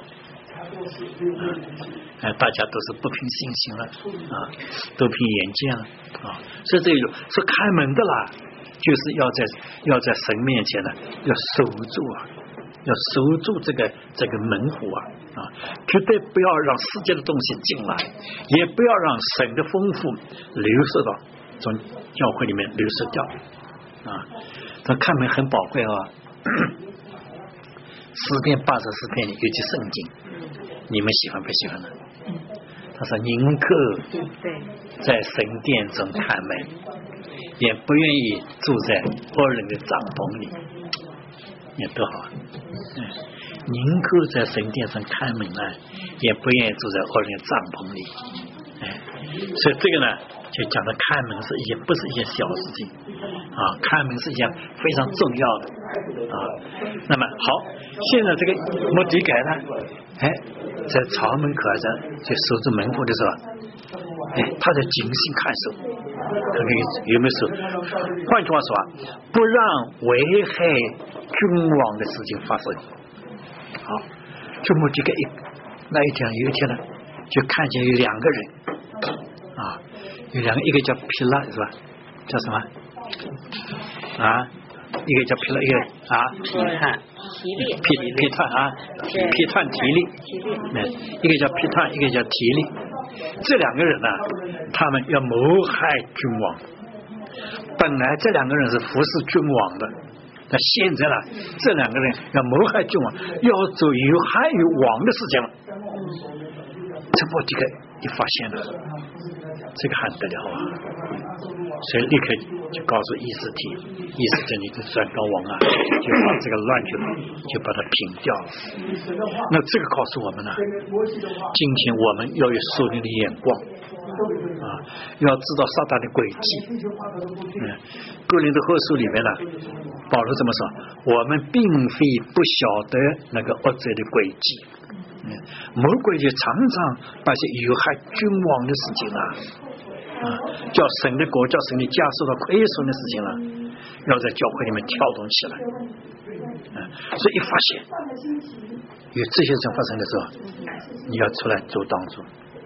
大家都是不凭信心了啊，都凭眼见了啊，所以这种是开门的啦，就是要在神面前呢，要守住啊，要守住这个门户啊，绝对不要让世界的东西进来，也不要让神的丰富流失到从教会里面流失掉啊。这开门很宝贵啊，诗篇84篇里尤其圣经，你们喜欢不喜欢呢？他说宁可在神殿中看门，也不愿意住在恶人的帐篷里，也多好。宁可在神殿上看门呢，也不愿意住在恶人的帐篷里。所以这个呢， 就讲的看门是不是一件小事情啊，看门是一件非常重要的啊。那么好，现在这个摩底改呢，在朝门口上就守住门户的时候，他在谨慎看守，看看有没有守。换句话说啊，不让危害君王的事情发生。好，就摩底改有一天呢，就看见有两个人啊，有两个，一个叫皮拉是吧？叫什么啊？一个叫皮拉，一个皮探啊，皮探提利，一个叫皮探，一个叫提利。这两个人呢，他们要谋害君王。本来这两个人是服侍君王的，那现在呢，这两个人要谋害君王，要做有害于王的事情了。这摩底改一发现了，这个还得了啊！所以立刻就告诉议事厅，议事厅你就转高王啊，就把这个乱就把它平掉了。那这个告诉我们呢，今天我们要有属灵的眼光啊，要知道撒旦的诡计。哥林多后书里面呢，保罗这么说：我们并非不晓得那个恶者的诡计。魔鬼就常常把些有害君王的事情叫神的国、叫神的家受到亏损的事情要在教会里面跳动起来。所以一发现有这些事情发生的时候，你要出来做当主，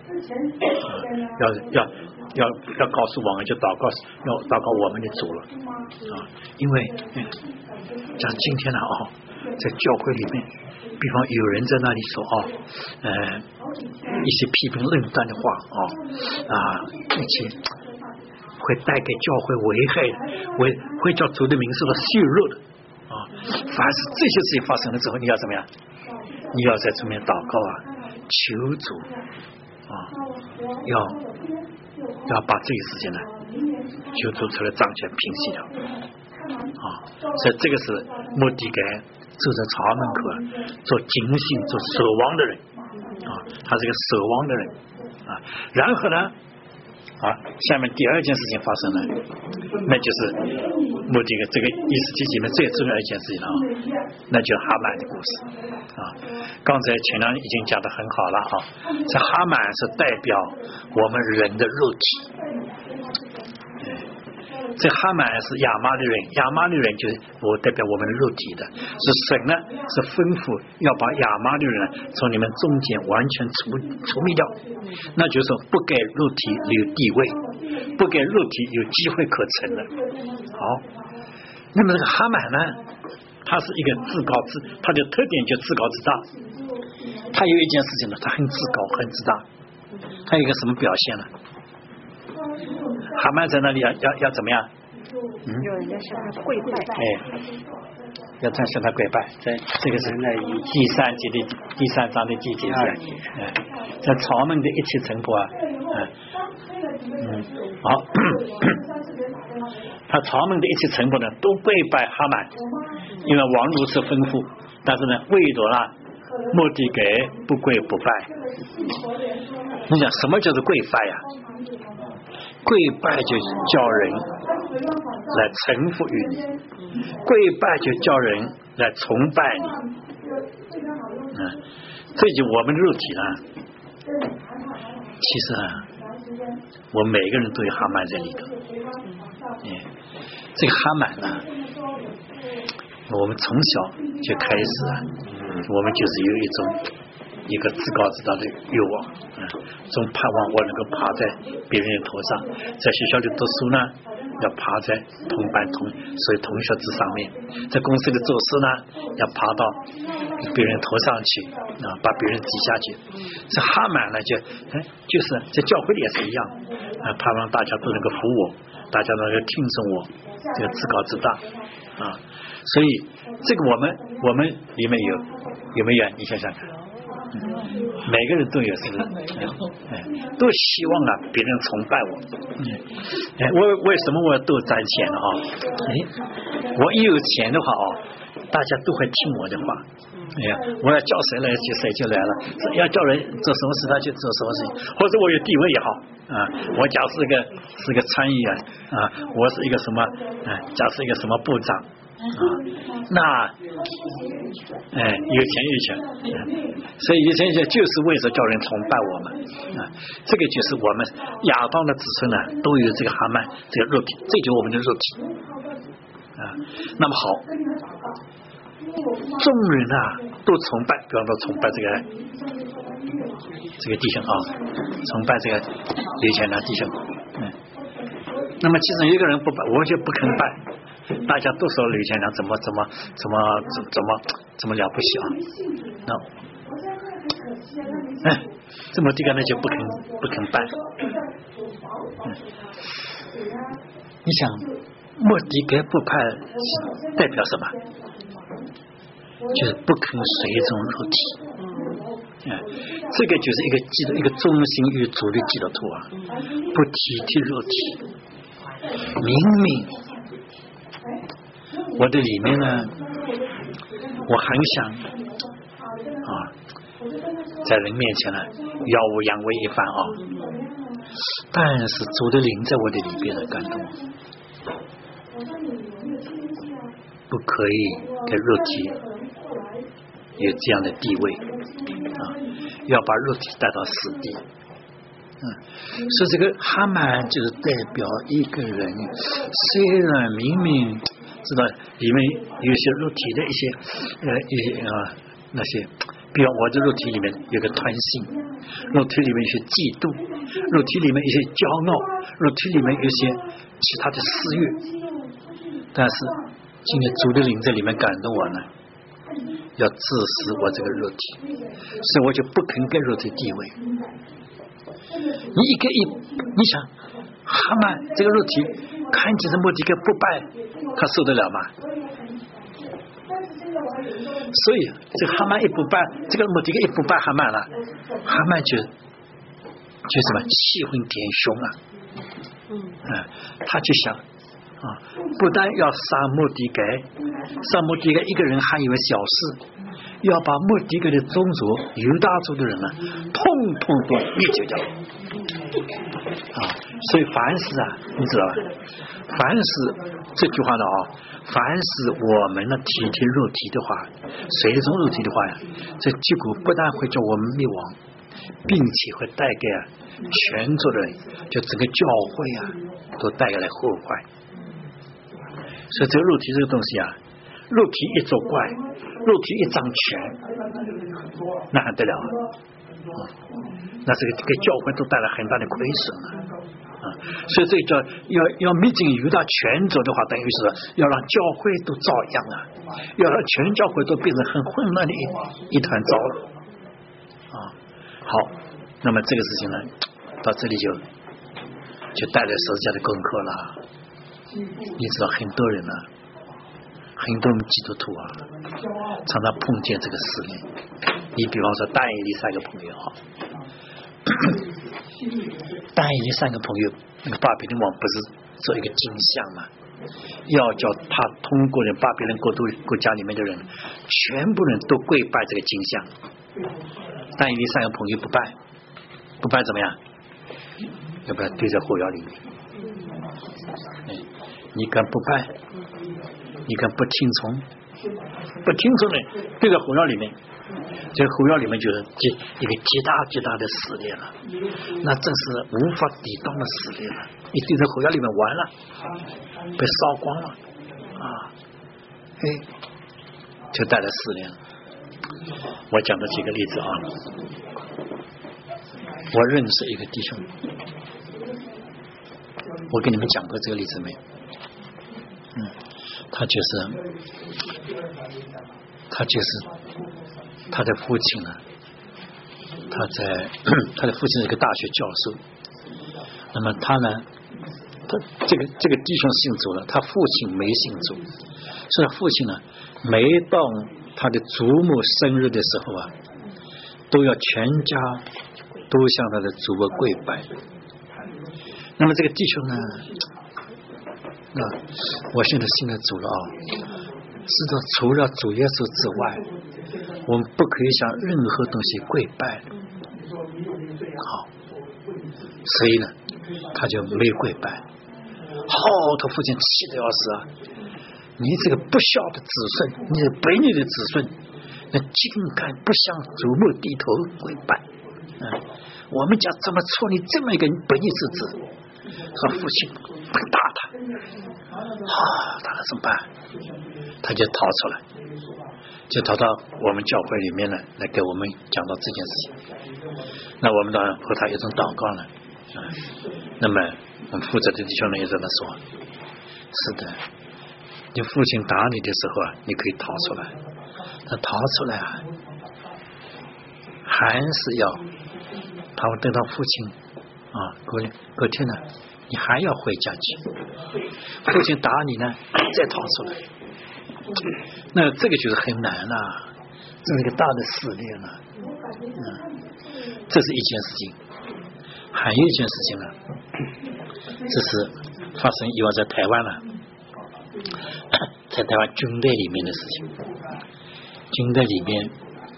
要告诉王，就要祷告我们的主了因为像今天在教会里面，比方有人在那里说一些批评论断的话一些会带给教会危害的，会叫主的名受到羞辱的凡是这些事情发生了之后，你要怎么样？你要在这边祷告求主要把这个事情呢，求主出来彰显平息掉所以这个是摩底改住在朝门口做警醒、做守望的人他是个守望的人然后呢下面第二件事情发生了，那就是摩底改这个议事厅里面最重要的一件事情那就是哈曼的故事刚才前两已经讲得很好了这哈曼是代表我们人的肉体这哈曼是亚玛力人，亚玛力人就是我代表我们的肉体的，是神呢是吩咐要把亚玛力人从你们中间完全除灭掉，那就是说不给肉体有地位，不给肉体有机会可乘的。好，那么这个哈曼呢，他是一个他的特点就自高自大，他有一件事情呢，他很自高很自大，他有一个什么表现呢？哈曼在那里要怎么样？ 有人在向他跪拜。 要向他跪拜。这个是第3章的第几节？在朝门的一切臣仆好，他朝门的一切臣仆呢，都跪拜哈曼，因为王如此吩咐。但是呢，唯独摩底改不跪不拜。你讲什么叫做跪拜呀？跪拜就叫人来臣服于你，跪拜就叫人来崇拜你。这就我们肉体其实我们每个人都有哈曼在里头。这个哈曼我们从小就开始我们就是有一个自高自大的欲望总盼望我能够爬在别人的头上，在学校里读书呢要爬在同学之上面，在公司里做事呢要爬到别人头上去把别人挤下去。这哈曼呢就是在教会里也是一样盼望大家都能够服我，大家能够听从我，这个自高自大所以这个我们里面有没有？你想想看，每个人都有，是不是？都希望别人崇拜我。为什么我要多赚钱呢？我一有钱的话大家都会听我的话。哎呀，我要叫谁来谁就来了，要叫人做什么事他就做什么事情，或者我有地位也好啊，我假设是个参议员啊，我是一个什么假设一个什么部长啊，那有钱，所以有钱就是为了叫人崇拜我们啊，这个就是我们亚当的子孙呢都有这个哈曼这个肉体，这就是我们的肉体啊。那么好。众人都崇拜，比方说崇拜这个弟兄啊，崇拜这个刘钱良弟兄。那么其中一个人不拜，我就不肯拜，大家都说刘钱良怎么了不起啊？这么这个呢就不肯拜。你想末底改不拜代表什么？就是不肯随从肉体，这个就是一个忠心于主的基督徒啊，不体贴肉体。明明我的里面呢，我很想在人面前呢耀武扬威一番啊，但是主的灵在我的里边的感动，不可以给肉体有这样的地位啊，要把肉体带到死地。所以这个哈曼就是代表一个人，虽然明明知道里面有些肉体的一些那些，比如我的肉体里面有个贪心，肉体里面有些嫉妒，肉体里面有些骄傲，肉体里面有些其他的私欲，但是今天主的灵在里面感动我呢，要致死我这个肉体，所以我就不肯给肉体地位。你想哈曼这个肉体看见这末底改不拜，他受得了吗？所以这个哈曼一不拜，这个末底改一不拜哈曼了，哈曼就什么气愤点凶啊，他就想不但要杀末底改，杀末底改一个人还以为小事，要把末底改的宗族犹大族的人呢，统统都灭绝掉所以凡事你知道吧？凡事这句话呢凡是我们呢体贴肉体的话，随从肉体的话这结果不但会叫我们灭亡，并且会带给全族人，就整个教会都带来祸患。所以这个肉体这个东西肉体一作怪，肉体一掌权，那还得了那这个给教会都带来很大的亏损所以这叫要灭尽犹大全族的话，等于是要让教会都遭殃要让全教会都变成很混乱的一团糟了好，那么这个事情呢，到这里就带来十字架的功课了。你知道很多人很多基督徒常常碰见这个试炼。你比方说但以理三个朋友但以理三个朋友，那个巴比伦王不是做一个金像吗？要叫他通过巴比伦国家里面的人，全部人都跪拜这个金像。但以理三个朋友不拜怎么样？要不然丢在火窑里面。你敢不拜？你敢不听从？不听从的丢在火窑里面。这个火药里面就是一个极大的试炼了，那真是无法抵挡的试炼了。你丢在火药里面完了，被烧光了就带来试炼了。我讲的几个例子我认识一个弟兄，我跟你们讲过这个例子没有？他就是他的父亲呢，他的父亲是一个大学教授。那么他这个弟兄信主了，他父亲没信主，所以父亲呢，每到他的祖母生日的时候都要全家都向他的祖母跪拜。那么这个弟兄呢，我现在信了主了知道除了主耶稣之外，我们不可以向任何东西跪拜。好，所以呢，他就没跪拜。好多父亲气得要死啊！你这个不孝的子孙，你是悖逆的子孙，那竟敢不向祖母低头跪拜。我们家怎么处理这么一个悖逆之子？说父亲不打他，打了怎么办？他就逃出来，就逃到我们教会里面了，来给我们讲到这件事情。那我们当然和他一种祷告了。那么我们负责的弟兄们也这么说：是的，你父亲打你的时候啊，你可以逃出来。他逃出来啊，还是要他会等到父亲隔天呢，你还要回家去。父亲打你呢，再逃出来，那这个就是很难了，这是一个大的试炼了。这是一件事情。还有一件事情呢，这是发生以往在台湾了，在台湾军队里面的事情。军队里面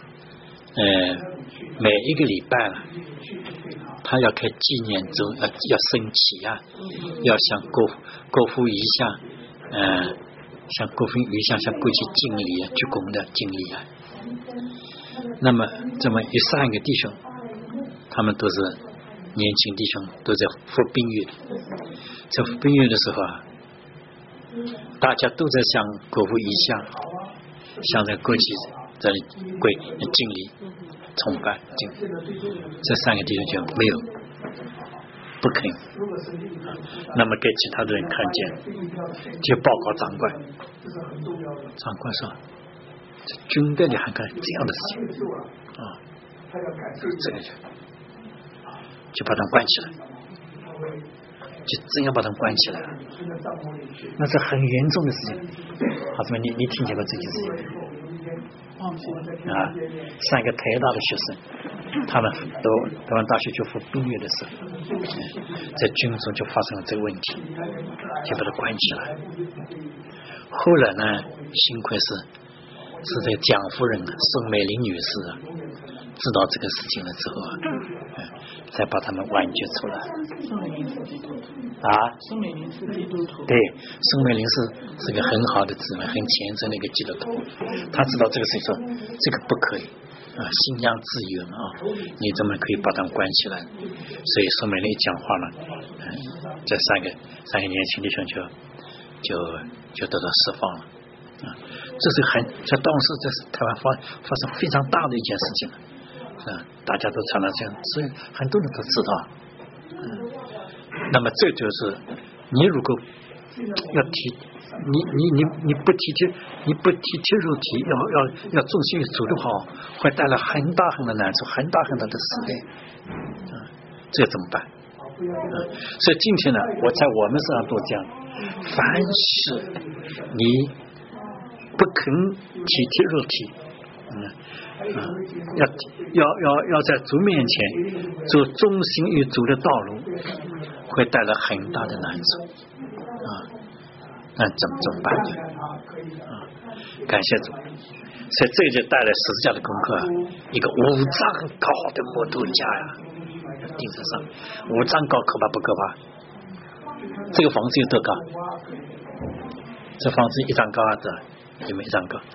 每一个礼拜了，他要开纪念周，要升旗啊，要向国父遗像向国父遗像向过去敬礼啊，鞠躬的敬礼啊。那么这么有3个弟兄，他们都是年轻弟兄，都在服兵役的。在服兵役的时候啊，大家都在向国父遗像，向着过去这里敬礼崇拜。这3个弟兄就没有，不肯。那么给其他的人看见，就报告长官。长官说，这军队里还干这样的事情这个就把他关起来，就真要把他关起来了。那是很严重的事情。好，什么？你听见过这件事情？3个台大的学生，他们都台湾大学就服兵役的时候，在军中就发生了这个问题，就把他关起来。后来呢，幸亏是在蒋夫人宋美龄女士知道这个事情了之后才把他们挽救出来。 宋美龄是基督徒。 对，宋美龄是个很好的姊妹，很虔诚的一个基督徒。他知道这个事情，说这个不可以信仰自由你怎么可以把他们关起来？所以宋美龄一讲话呢，这三个年轻的弟兄就得到释放了。这当时这是台湾发生非常大的一件事情大家都传到这样，所以很多人都知道。那么这就是你如果要提你不提肉体，要重心于主的话，会带来很大很大的难处，很大很大的试炼。这怎么办？所以今天呢，我在我们身上都这样，凡是你不肯体肉体，要在主面前走忠心于主的道路，会带来很大的难处那怎么办呢？感谢主，所以这就带来十字架的功课一个5丈高的木头架钉在上，5丈高可怕不可怕？这个房子有多高？这房子1丈高有没有1丈高？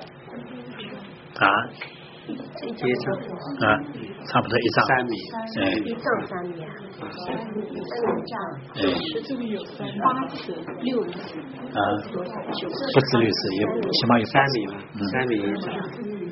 差不多1丈 3米 ，1丈3米这里有8尺6尺不止6尺，也起码有 3米嘛，3米1丈。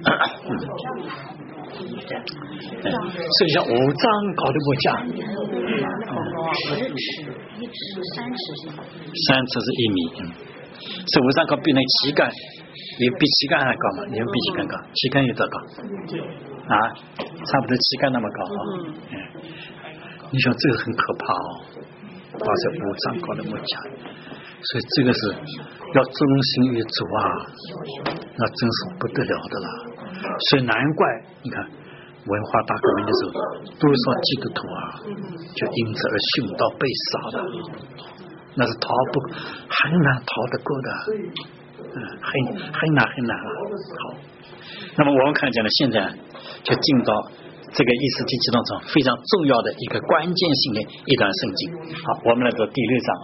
所以像5丈高的木架 ，10尺1尺3尺 ，3尺是1米，这5丈高比那旗杆，也比旗杆还高嘛？你们比旗杆高，旗杆有多高？差不多旗杆那么高你说这个很可怕把这5丈高的木架，所以这个是要忠心于主那真是不得了的了。所以难怪你看文化大革命的时候，多少基督徒就因此而殉道被杀的，那是很难逃得过的。 很难啊。好，那么我们看见了，现在就进到这个意识体系当中非常重要的一个关键性的一段圣经。好，我们来读第6章啊。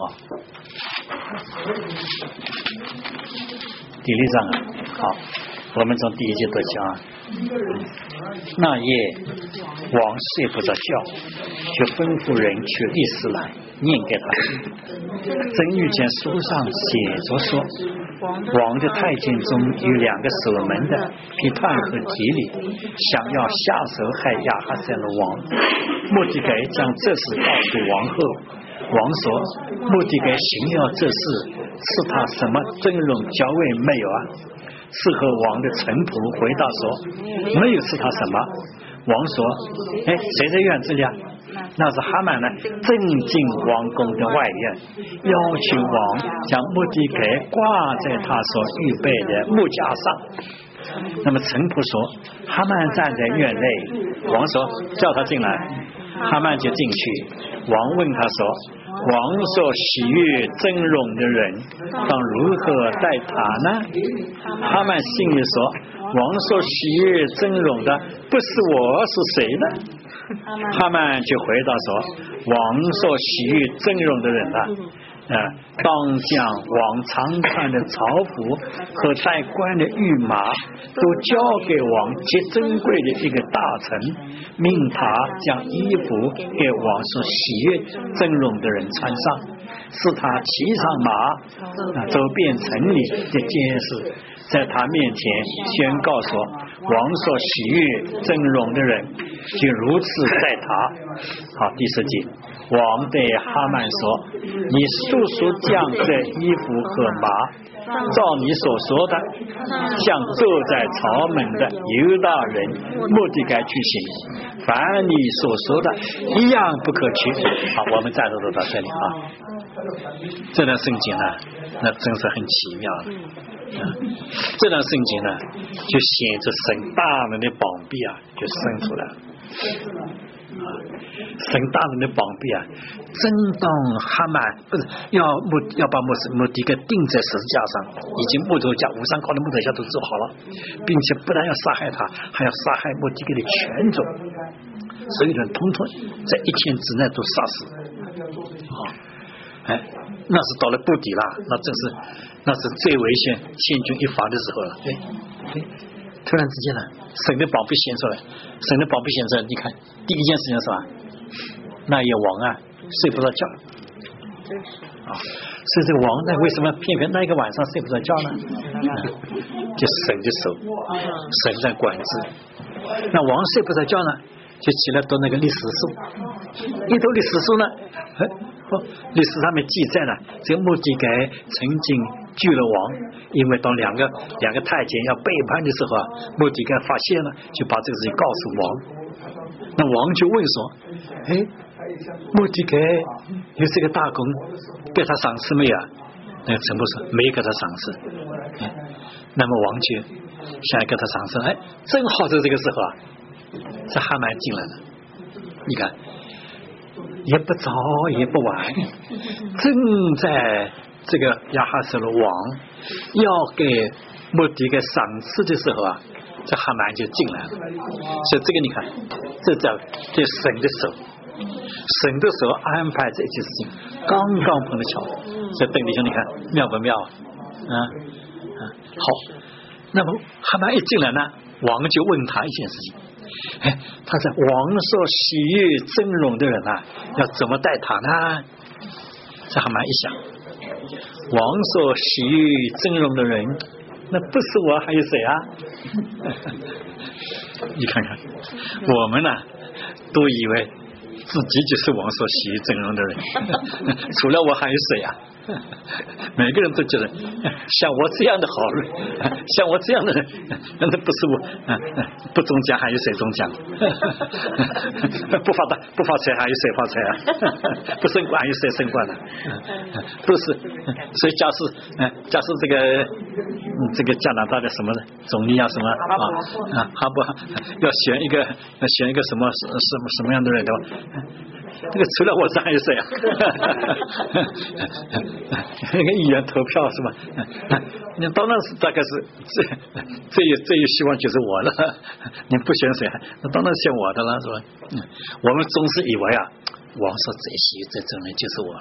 第6章啊，好，我们从第1节读起啊。那夜王睡不着觉，就吩咐人取历史来念给他听。正遇见书上写着说，王的太监中有2个守门的批判和提理，想要下手害亚哈塞罗王。末底改将这事告诉王后，王说：末底改行了这事，是他什么尊荣爵位没有啊？侍候王的臣仆回答说：没有赐他什么。王说：谁在院子里啊？那是哈曼呢，正进王宫的外院，要求王将末底改挂在他所预备的木架上。那么臣仆说：哈曼站在院内。王说：叫他进来。哈曼就进去。王问他说：王所喜悦尊荣的人，当如何待他呢？哈曼心里说：王所喜悦尊荣的不是我，是谁呢？哈曼就回答说：王所喜悦尊荣的人啊，当将王常穿的朝服和戴冠的御马都交给王极珍贵的一个大臣，命他将衣服给王所喜悦尊荣的人穿上，使他骑上马，走遍城里的街市，在他面前宣告说：王所喜悦尊荣的人就如此待他。好，第10节，王对哈曼说：你速速将这衣服和马照你所说的，向坐在朝门的犹大人末底改去行，凡你所说的一样不可取。好，我们暂时读到这里啊。这段圣经呢，那真是很奇妙的。这段圣经呢，就显着神大能的膀臂啊，就伸出来了。神大能的膀臂啊，真当哈曼不是要把末底改钉在十字架上，已经木头架无上高的木头架都做好了，并且不但要杀害他，还要杀害末底改的全族，所有人统统在1天之内都杀死。那是到了不底了，那是最危险千钧一发的时候了。对，突然之间呢，神的膀臂显出来，你看第一件事情是吧？那夜王啊睡不着觉所以这个王呢，为什么偏偏那一个晚上睡不着觉呢？就神的手，神在管制。那王睡不着觉呢，就起来读那个历史书，一读历史书呢，历史上面记载了这个末底改曾经救了王，因为当两个太监要背叛的时候啊，末底改发现了，就把这个事情告诉王。那王就问说：末底改有这个大功，给他赏赐没有啊？那个臣仆说没给他赏赐。那么王就想给他赏赐，正好在这个时候啊，这哈曼进来了。你看，也不早也不晚，正在这个亚哈舍罗王要给末底改赏赐的时候啊，这哈曼就进来了。所以这个你看，这神的手，神的手安排这些事情刚刚碰得巧。所以邓弟兄你看妙不妙好，那么哈曼一进来呢，王就问他一件事情，他说王所喜悦尊荣的人啊，要怎么待他呢？这哈曼一想，王所喜悦尊荣的人，那不是我还有谁啊？你看看我们呢，都以为自己就是王所喜悦尊荣的人除了我还有谁啊？每个人都觉得像我这样的好人，像我这样的人，那不是我不中奖还有谁中奖？不发财还有谁发财啊？不升官还有谁升官呢？都是。所以假设这个加拿大的什么总理啊什么哈勃要选一个什么样的人的话， 这个除了我还有谁啊？那个议员投票是吧？那当然是大概是这一希望就是我了。你不选谁，那当然选我的了，是吧？我们总是以为啊，王朔最喜悦最正人就是我了。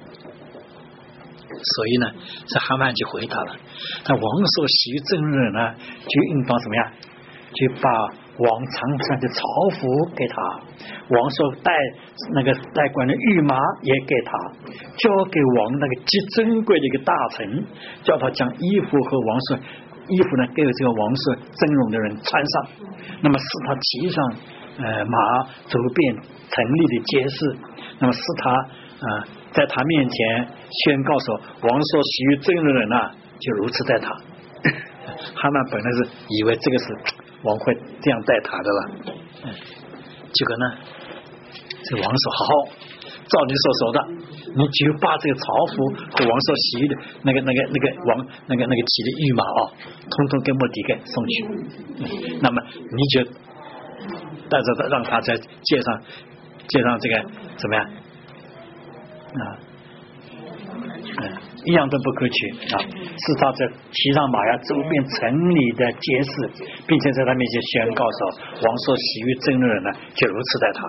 所以呢，这哈曼就回答了，他王朔喜悦正人呢，就应当怎么样？就把王常穿的朝服给他，王朔戴冠的御马也给他，交给王那个极珍贵的一个大臣，叫他将衣服和王朔衣服呢给这个王朔真容的人穿上，那么使他骑上马走遍城里的街市，那么使他在他面前宣告说，王朔喜悦真人啊，就如此待他。哈曼本来是以为这个是王会这样待他的了，结果呢，这王朔好，照你所说的，你就把这个朝服和王朔喜悦的那个骑的御马统统给莫迪盖送去，那么你就带着他，让他在街上这个怎么样一样都不可取是他在骑上马呀走遍城里的街市，并且在他面前宣告说，王朔喜悦真人呢，就如此待他。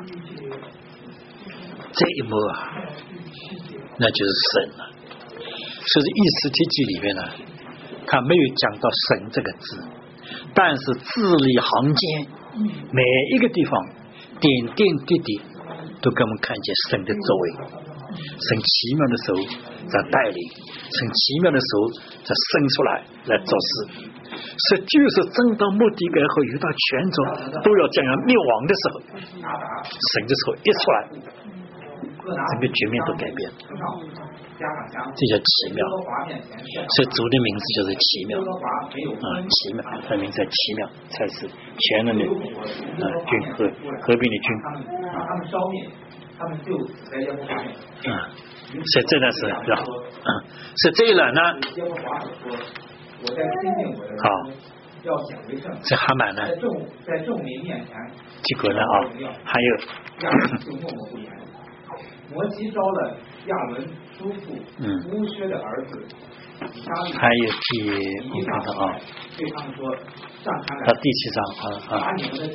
这一幕啊，那就是神了。所以《以斯帖记》里面呢，他没有讲到神这个字，但是字里行间每一个地方点点滴滴都给我们看见神的作为，神奇妙的手在带领，神奇妙的手在伸出来做事。所以就是正当末底改和犹大全族都要将要灭亡的时候，神的手一出来，整个局面都改变了，这叫奇妙。所以主的名字就是奇妙奇妙，他的名字叫奇妙，才是全能的君和平的君。所以这呢是所以这一轮呢好，这哈曼呢结果呢还有摩西招了亚伦叔父乌薛的儿子， 还有我看到对他们说， 到第7章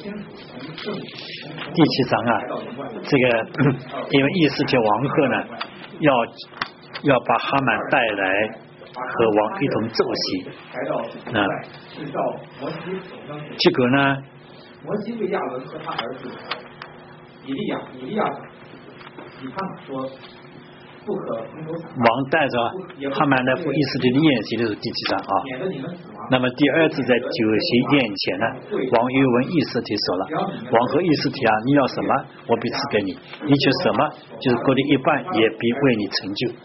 第7章这个因为以斯帖王后呢要把哈曼带来和王一同奏戏，结果呢， 摩西对亚伦和他儿子以利亚以他们说，不可王带着哈曼来赴以斯帖的宴席的是第7章那么第二次在酒席宴前呢，王又问以斯帖说了，王和以斯帖你要什么，我必赐给你，你求什么，就是国的一半也必为你成就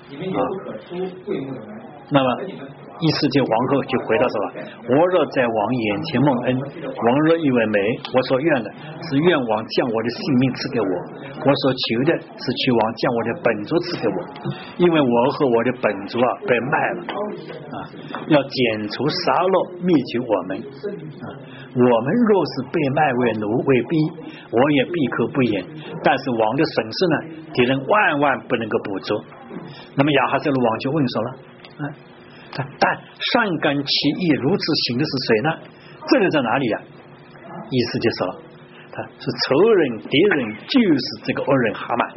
那么以斯帖王后就回答说了，我若在王眼前蒙恩，王若以为美，我所愿的是愿王将我的性命赐给我，我所求的是求王将我的本族赐给我，因为我和我的本族被卖了要剪除杀戮灭绝我们我们若是被卖为奴为婢，我也闭口不言，但是王的损失呢，敌人万万不能够补足。那么亚哈谢鲁王就问说了但善感其意如此行的是谁呢？这个在哪里啊？意思就说了，他是仇人敌人就是这个恶人哈曼。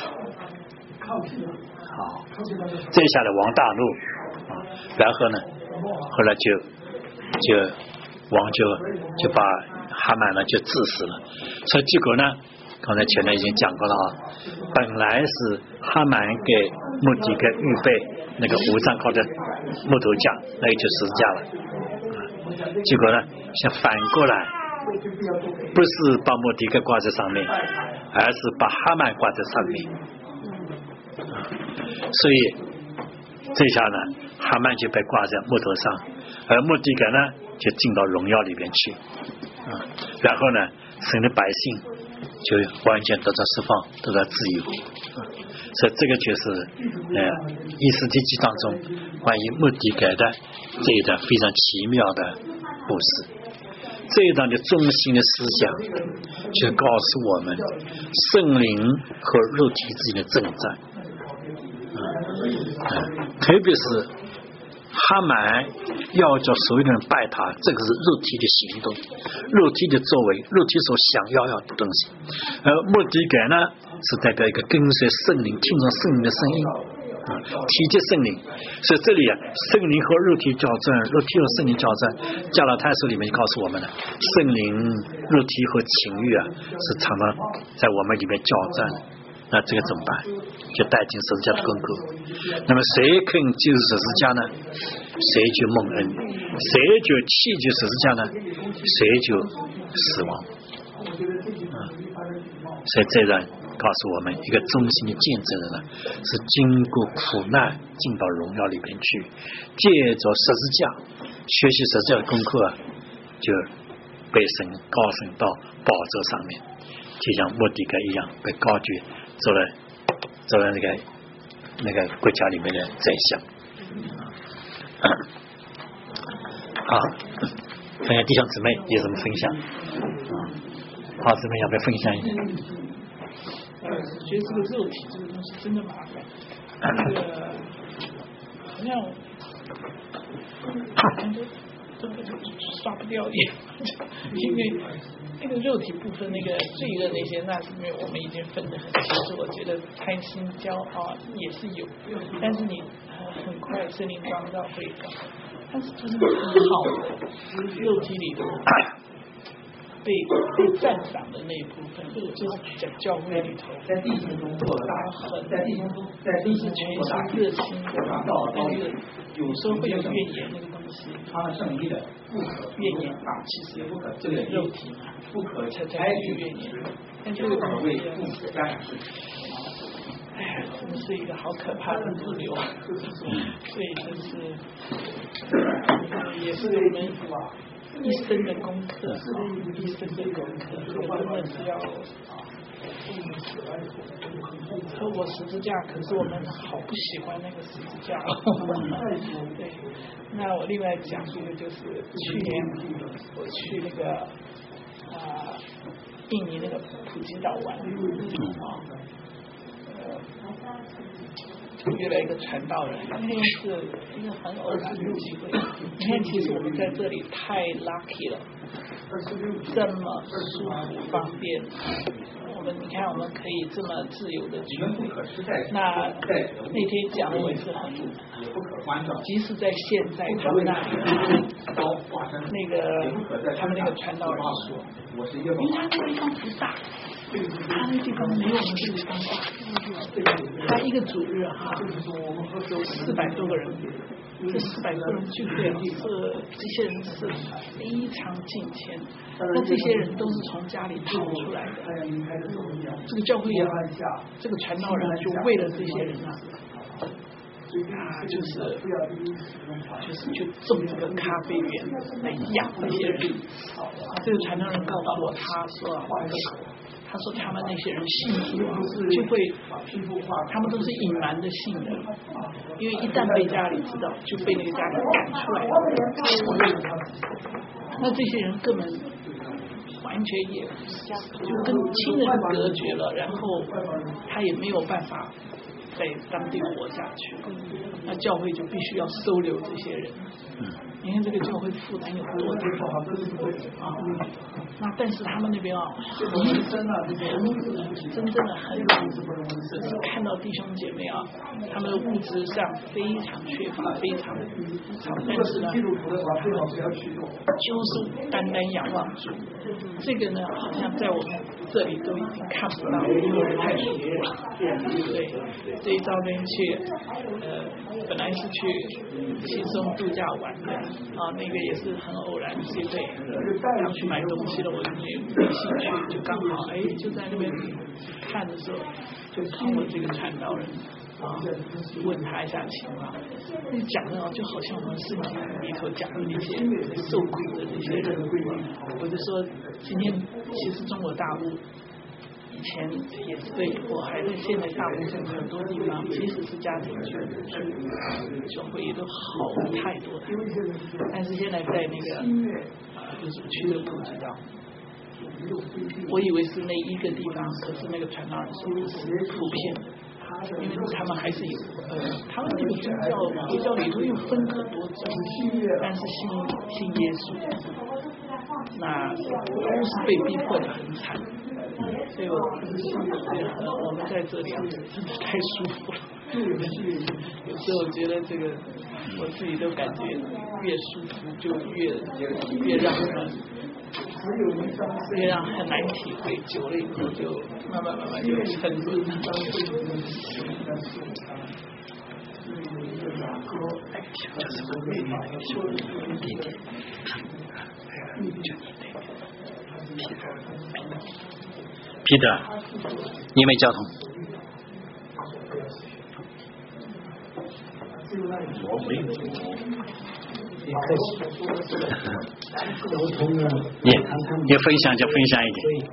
好，这下来王大怒然后呢，后来就王就把哈曼呢就致死了。所以结果呢，刚才前面已经讲过了本来是哈曼给末底改预备那个5丈高的木头架，那个就十字架了结果呢，像反过来不是把末底改挂在上面，而是把哈曼挂在上面所以这下呢，哈曼就被挂在木头上，而末底改呢就进到荣耀里边去然后呢，神的百姓就完全得到释放，得到自由所以这个就是以斯帖记当中关于末底改的这一段非常奇妙的故事。 这一章的中心的思想就告诉我们圣灵和肉体之间的征战，特别是哈曼要叫所有的人拜他，这个是肉体的行动，肉体的作为，肉体所想要的东西。莫迪改呢是代表一个跟随圣灵，听从圣灵的声音，体贴圣灵。所以这里圣灵和肉体交战，肉体和圣灵交战。加拉太书里面告诉我们了，圣灵、肉体和情欲是常常在我们里面交战。那这个怎么办？就带进十字架的功课。那么谁肯接受十字架呢？谁就蒙恩，谁就弃绝十字架呢？谁就死亡。所以这段告诉我们一个忠心的见证人呢，是经过苦难进到荣耀里边去，借着十字架学习十字架的功课就被神高升到宝座上面，就像莫迪改一样被高举做了那个国家里面的宰相。好，看看弟兄姊妹有什么分享？好，姊妹要不要分享一下？ 觉得这个肉体这个东西真的麻烦，这个好像都刷不掉也，因为那个肉体部分那个罪恶那些，那是因为我们已经分得很清楚。我觉得贪心、骄傲也是有，但是你很快圣灵光照会搞，但是真的很好的肉体里头被赞赏的那一部分，就是在教会里头， 在弟兄中做大，在弟兄中，在弟兄全心热心的，但是有时候会有怨言那个东西， 他圣衣的不可怨言其实也不可这个肉体嘛， 不可才去怨言，但这不个东西可为父母家长事。 哎呀，真的是一个好可怕的自流，所以就是也是我们一生的功课，一生的功课，真的是要透过十字架。可是我们好不喜欢那个十字架。对，那我另外讲一个，就是去年我去那个印尼那个普吉岛玩约了一个传道人，那天是一个很偶然的机会。你看，其实我们在这里太 lucky 了，这么舒服方便。你看，我们可以这么自由的聚会。那天讲的我也是很，即使在现在他们那他们那个传道人说，因为他那个地方不大。他那地方没有我们这个地方大，他一个主日有400多个人，这400多人聚会这些人是非常敬虔，那这些人都是从家里逃出来的。这个教会这个传道人就为了这些人就是种这个咖啡园来养这些人。这个传道人告诉我，他说他们那些人信主就会，他们都是隐瞒的信的，因为一旦被家里知道，就被那个家里赶出来。那这些人根本完全也就跟亲人隔绝了，然后他也没有办法在当地活下去，那教会就必须要收留这些人。你看这个教会负担有多大那但是他们那边真正的很看到弟兄姐妹他们的物质上非常缺乏，非常但是呢就是单单仰望主。这个呢好像在我们这里都已经看不到，因为我们太熟了。对，这一招边去本来是去轻松度假玩的那个也是很偶然机会，要去买东西了，我没兴趣，就刚好就在那边看的时候就看到这个传道人问他一下情况，那讲的就好像我们圣经里头讲的那些受苦的那些人。我就说今天其实中国大陆以前也是对，我还在现在大部分很多地方即使是家庭教会也都好太多了，但是现在在那个就是去的普吉岛。我以为是那一个地方，可是那个传道人说是普遍的，因为他们还是有他们这个宗教里头有分很多种，但是信耶稣，那都是被逼迫的很惨。所以我们在这里啊，真的太舒服了。有时候觉得这个我自己都感觉越舒服就越让很难体会，久了以后就慢慢就沉入了。 彼得，你没交通。 我没有。 你分享就分享一点。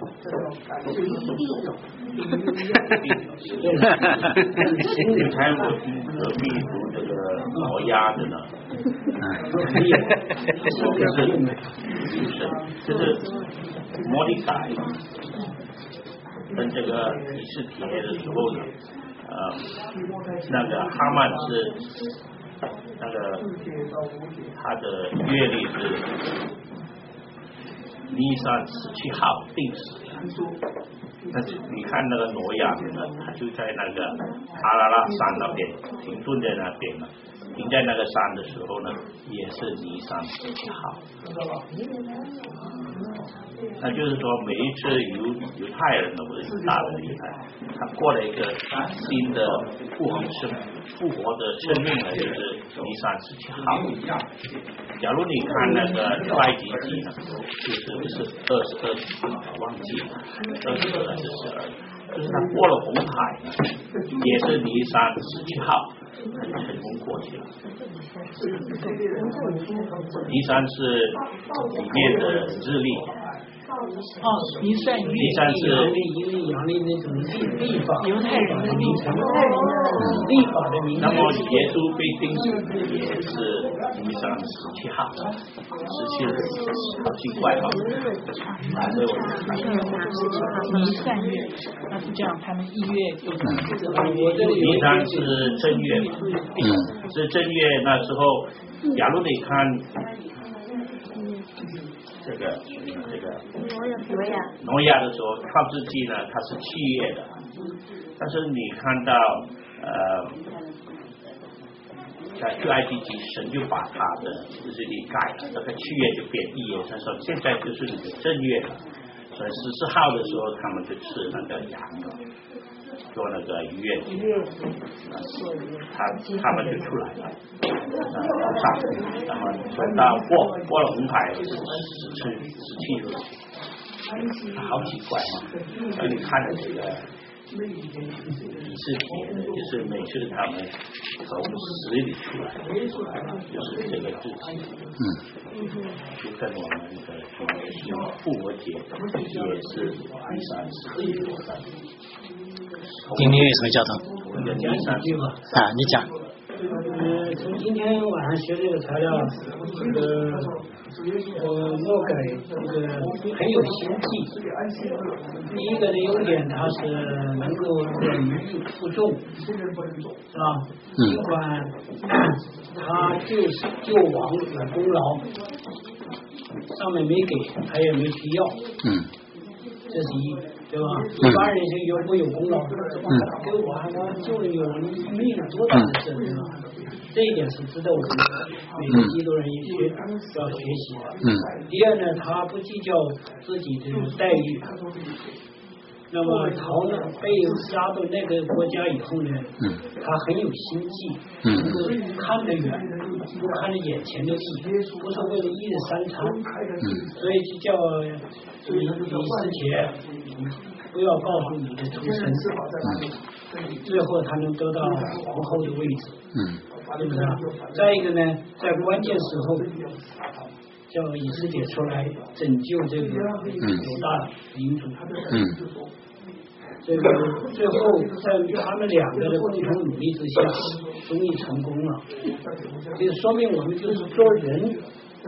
你看我隔壁读这个挪亚的呢，我不是就是摩利改跟这个以斯帖的时候呢，那个哈曼是那个他的阅历是尼散17号定死的。但是你看那个挪亚呢，他就在那个阿拉拉山那边停顿在那边呢，停在那个山的时候呢，也是尼散17号。那就是说，每一次犹太人呢，或者犹大人厉害，他过了一个新的复活的生命呢，就是尼散17号。假如你看那个出埃及记呢，就是22，忘记了22还是12，就是他过了红海呢，也是尼散17号，他就成功过去了。尼散是里面的日历。 尼散是阳历那种历法， 犹太人的历法， 历法的名字。 那么耶稣被钉死也是尼散17号，17日，好奇怪哈。 尼散月，那是这样，他们1月就是尼散是正月，是正月那时候，假如你看。这个挪亚的时候，创世纪呢，它是7月的，但是你看到在出埃及记，神就把他的日历改了，那个7月就变1月，他说现在就是你的正月了，所以14号的时候他们就吃那个羊了，做那个逾越节，他们就出来了。那么等到过了红海是17日，好奇怪嘛！而你看的这个以斯帖的，就是每次他们从死里出来，就是这个日期，就跟我们的复活节也是尼散17号。 今天有什么交通？你讲。 从今天晚上学这个材料，我默改这个很有心计。第一个的优点，它是能够忍辱负重，是吧？尽管他救亡有功劳，上面没给，他也没提要。这是一，对吧？一般人是有功劳，给我还救了有人命了，多大的事，对吧？这一点是值得我们每个基督人要学习的。第二呢，他不计较自己的待遇。那么被杀到那个国家以后呢，他很有心计，能够看得远，不看着眼前的利益，不是为了一日三餐，所以就叫以斯帖不要告诉你的出身，最后他能得到皇后的位置，是不是啊？再一个呢，在关键时候叫以斯帖出来拯救这个犹大民族。这个最后在他们两个的共同努力之下，终于成功了。这说明我们就是做人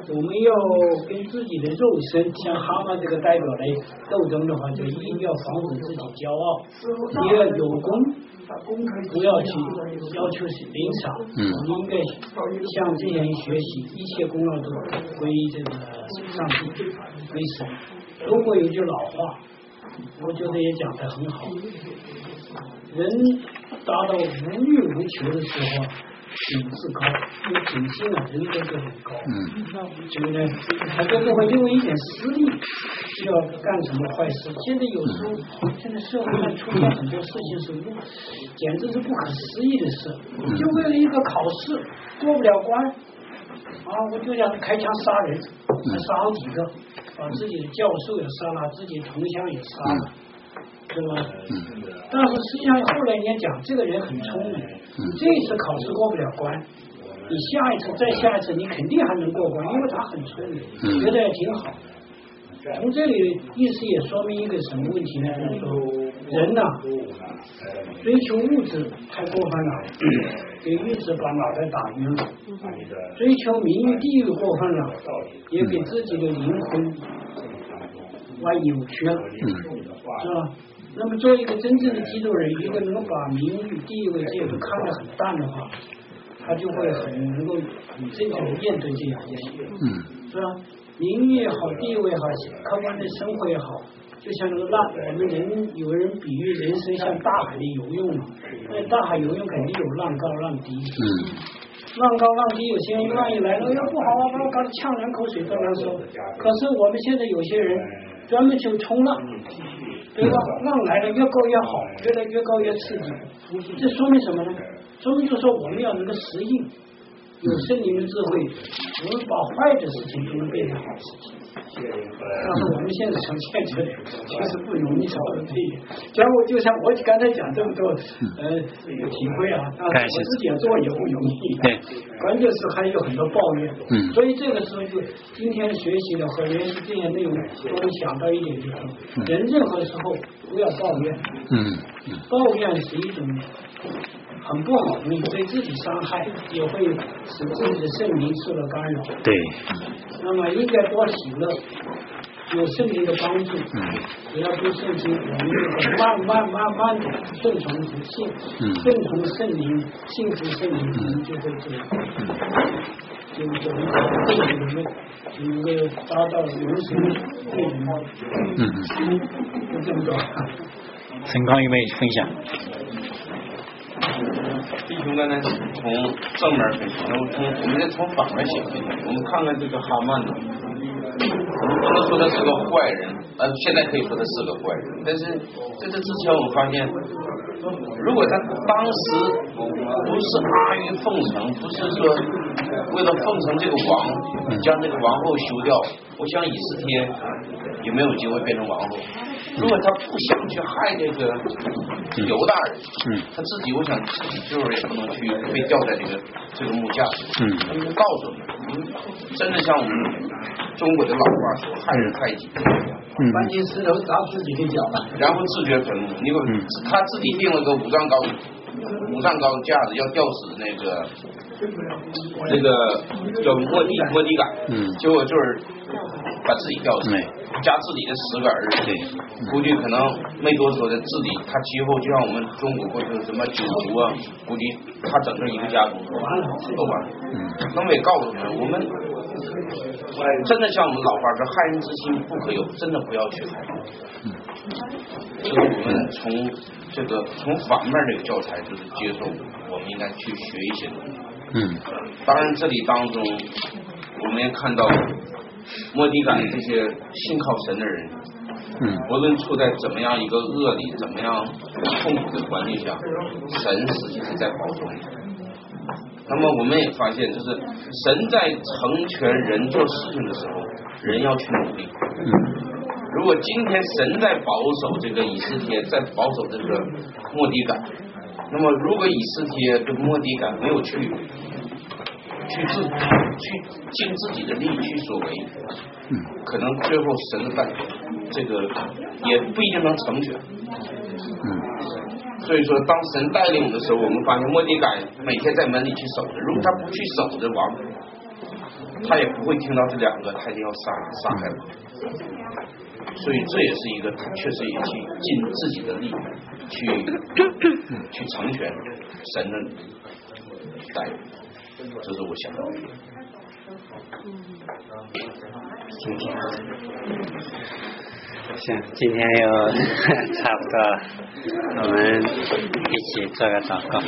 我们要跟自己的肉身，像蛤蟆这个代表来斗争的话，就一定要防止自己骄傲，也要有功，不要去要求领赏。我们应该向这些人学习，一切功劳都归这个上帝，归神。中国有句老话，我觉得也讲得很好，人达到无欲无求的时候，品质高，因为品性啊，人格就很高。对不对？他就不会因为一点私利就要干什么坏事。现在有时候，现在社会上出现很多事情是简直是不可思议的事，就为了一个考试过不了关啊，我就想开枪杀人，杀好几个，把自己的教授也杀了，自己同乡也杀了。对吧？但是实际上后来人家讲，这个人很聪明，这一次考试过不了关，你下一次再下一次，你肯定还能过关，因为他很聪明，觉得也挺好。从这里意思也说明一个什么问题呢？就是说人呐，追求物质太过分了，给物质把脑袋打晕了；追求名誉地位过分了，也给自己的灵魂玩扭曲了，是吧？那么做一个真正的基督人，一个能够把名誉地位这些都看得很淡的话，他就会很能够很正确的面对这样一些，是吧？名誉也好，地位也好，客观的生活也好，就像那个浪，我们人有人比喻人生像大海里游泳嘛，那大海游泳肯定有浪高浪低，浪高浪低，有些人浪一来了，要不好啊，把我搞得呛两口水都难受。可是我们现在有些人专门去冲浪，对吧？浪来了越高越好，越高越刺激。这说明什么呢？说明就说我们要能够适应，有圣灵的智慧，我们把坏的事情都能变成好事情。但是我们现在呈现出来，其实不容易找到这一点。就像我刚才讲这么多有体会啊，但是我自己做也不容易。对，关键是还有很多抱怨。所以这个时候就今天学习的和研习这些内容，都会想到一点，就是人任何时候不要抱怨。抱怨是一种很不好的，对自己伤害，也会使自己的圣灵受到干扰。对。那么应该多喜乐，有圣灵的帮助。只要读圣经，我们就慢慢的顺从主性，顺从圣灵，信服圣灵，我们就会就能够达到人生内容。就这么多。 陈刚有没有分享？ 弟兄刚才从正面分析，那我们再从反面写分析。我们看看这个哈曼呢，我们不能说他是个坏人，现在可以说他是个坏人，但是在这之前我们发现，如果他当时不是阿谀奉承，不是说为了奉承这个王，将这个王后休掉，我想以斯帖也没有机会变成王后。如果他不想去害这个犹大人，他自己我想自己就是也不能去被吊在这个木架上。他就告诉我们，真的像我们中国的老话说，害人害己。 搬进石头砸自己的脚了， 然后自掘坟墓。你说他自己定了个五丈高架子要吊死那个叫莫迪改，结果就是把自己吊死，加自己的10个儿子，估计可能没多说的，自己他其后就像我们中国过去什么九族啊，估计他整个一个家族都完了。那么也告诉我们真的像我们老话说，害人之心不可有，真的不要去害人。所以我们从反面这个教材就是接受，我们应该去学一些东西。当然这里当中我们也看到莫迪改这些信靠神的人，无论处在怎么样一个恶里，怎么样痛苦的环境下，神实际是在保守你。那么我们也发现，就是神在成全人做事情的时候，人要去努力。如果今天神在保守这个以斯帖，在保守这个莫迪改，那么如果以斯帖跟莫迪改没有去尽自己的力去所为，可能最后神的带这个也不一定能成全。所以说当神带领的时候，我们发现莫迪改每天在门里去守着，如果他不去守着王， 他也不会听到这2个，他就要杀害我。所以这也是一个他确实也去尽自己的力去成全神的带领，这是我想到的。 行，今天又差不多，我们一起做个祷告。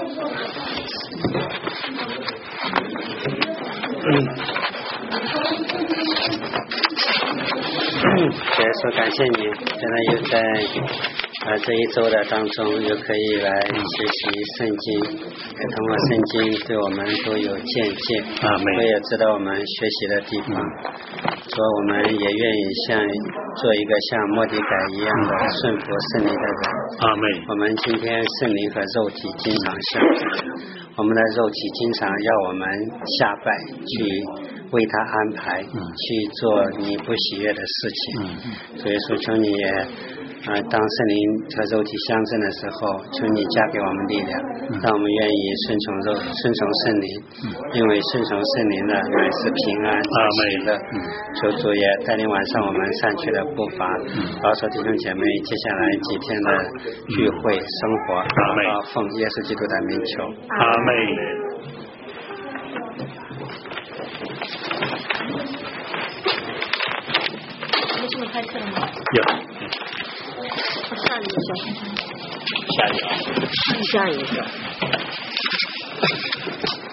主耶稣，感谢你，现在又在这一周的当中，又可以来学习圣经，也通过圣经对我们都有见解，我也知道我们学习的地方，说我们也愿意做一个像末底改一样的顺服圣灵的人。我们今天圣灵和肉体经常相争，我们的肉体经常要我们下拜去为他安排，去做你不喜悦的事情。所以说求你也当圣灵和肉体相争的时候，求你加给我们力量，让我们愿意顺从圣灵，因为顺从圣灵的乃是平安喜乐。求主也带领晚上我们上去的步伐，保守弟兄姐妹接下来几天的聚会生活，奉耶稣基督的名求，阿们。 没什么开课了吗？ 有。 下一个。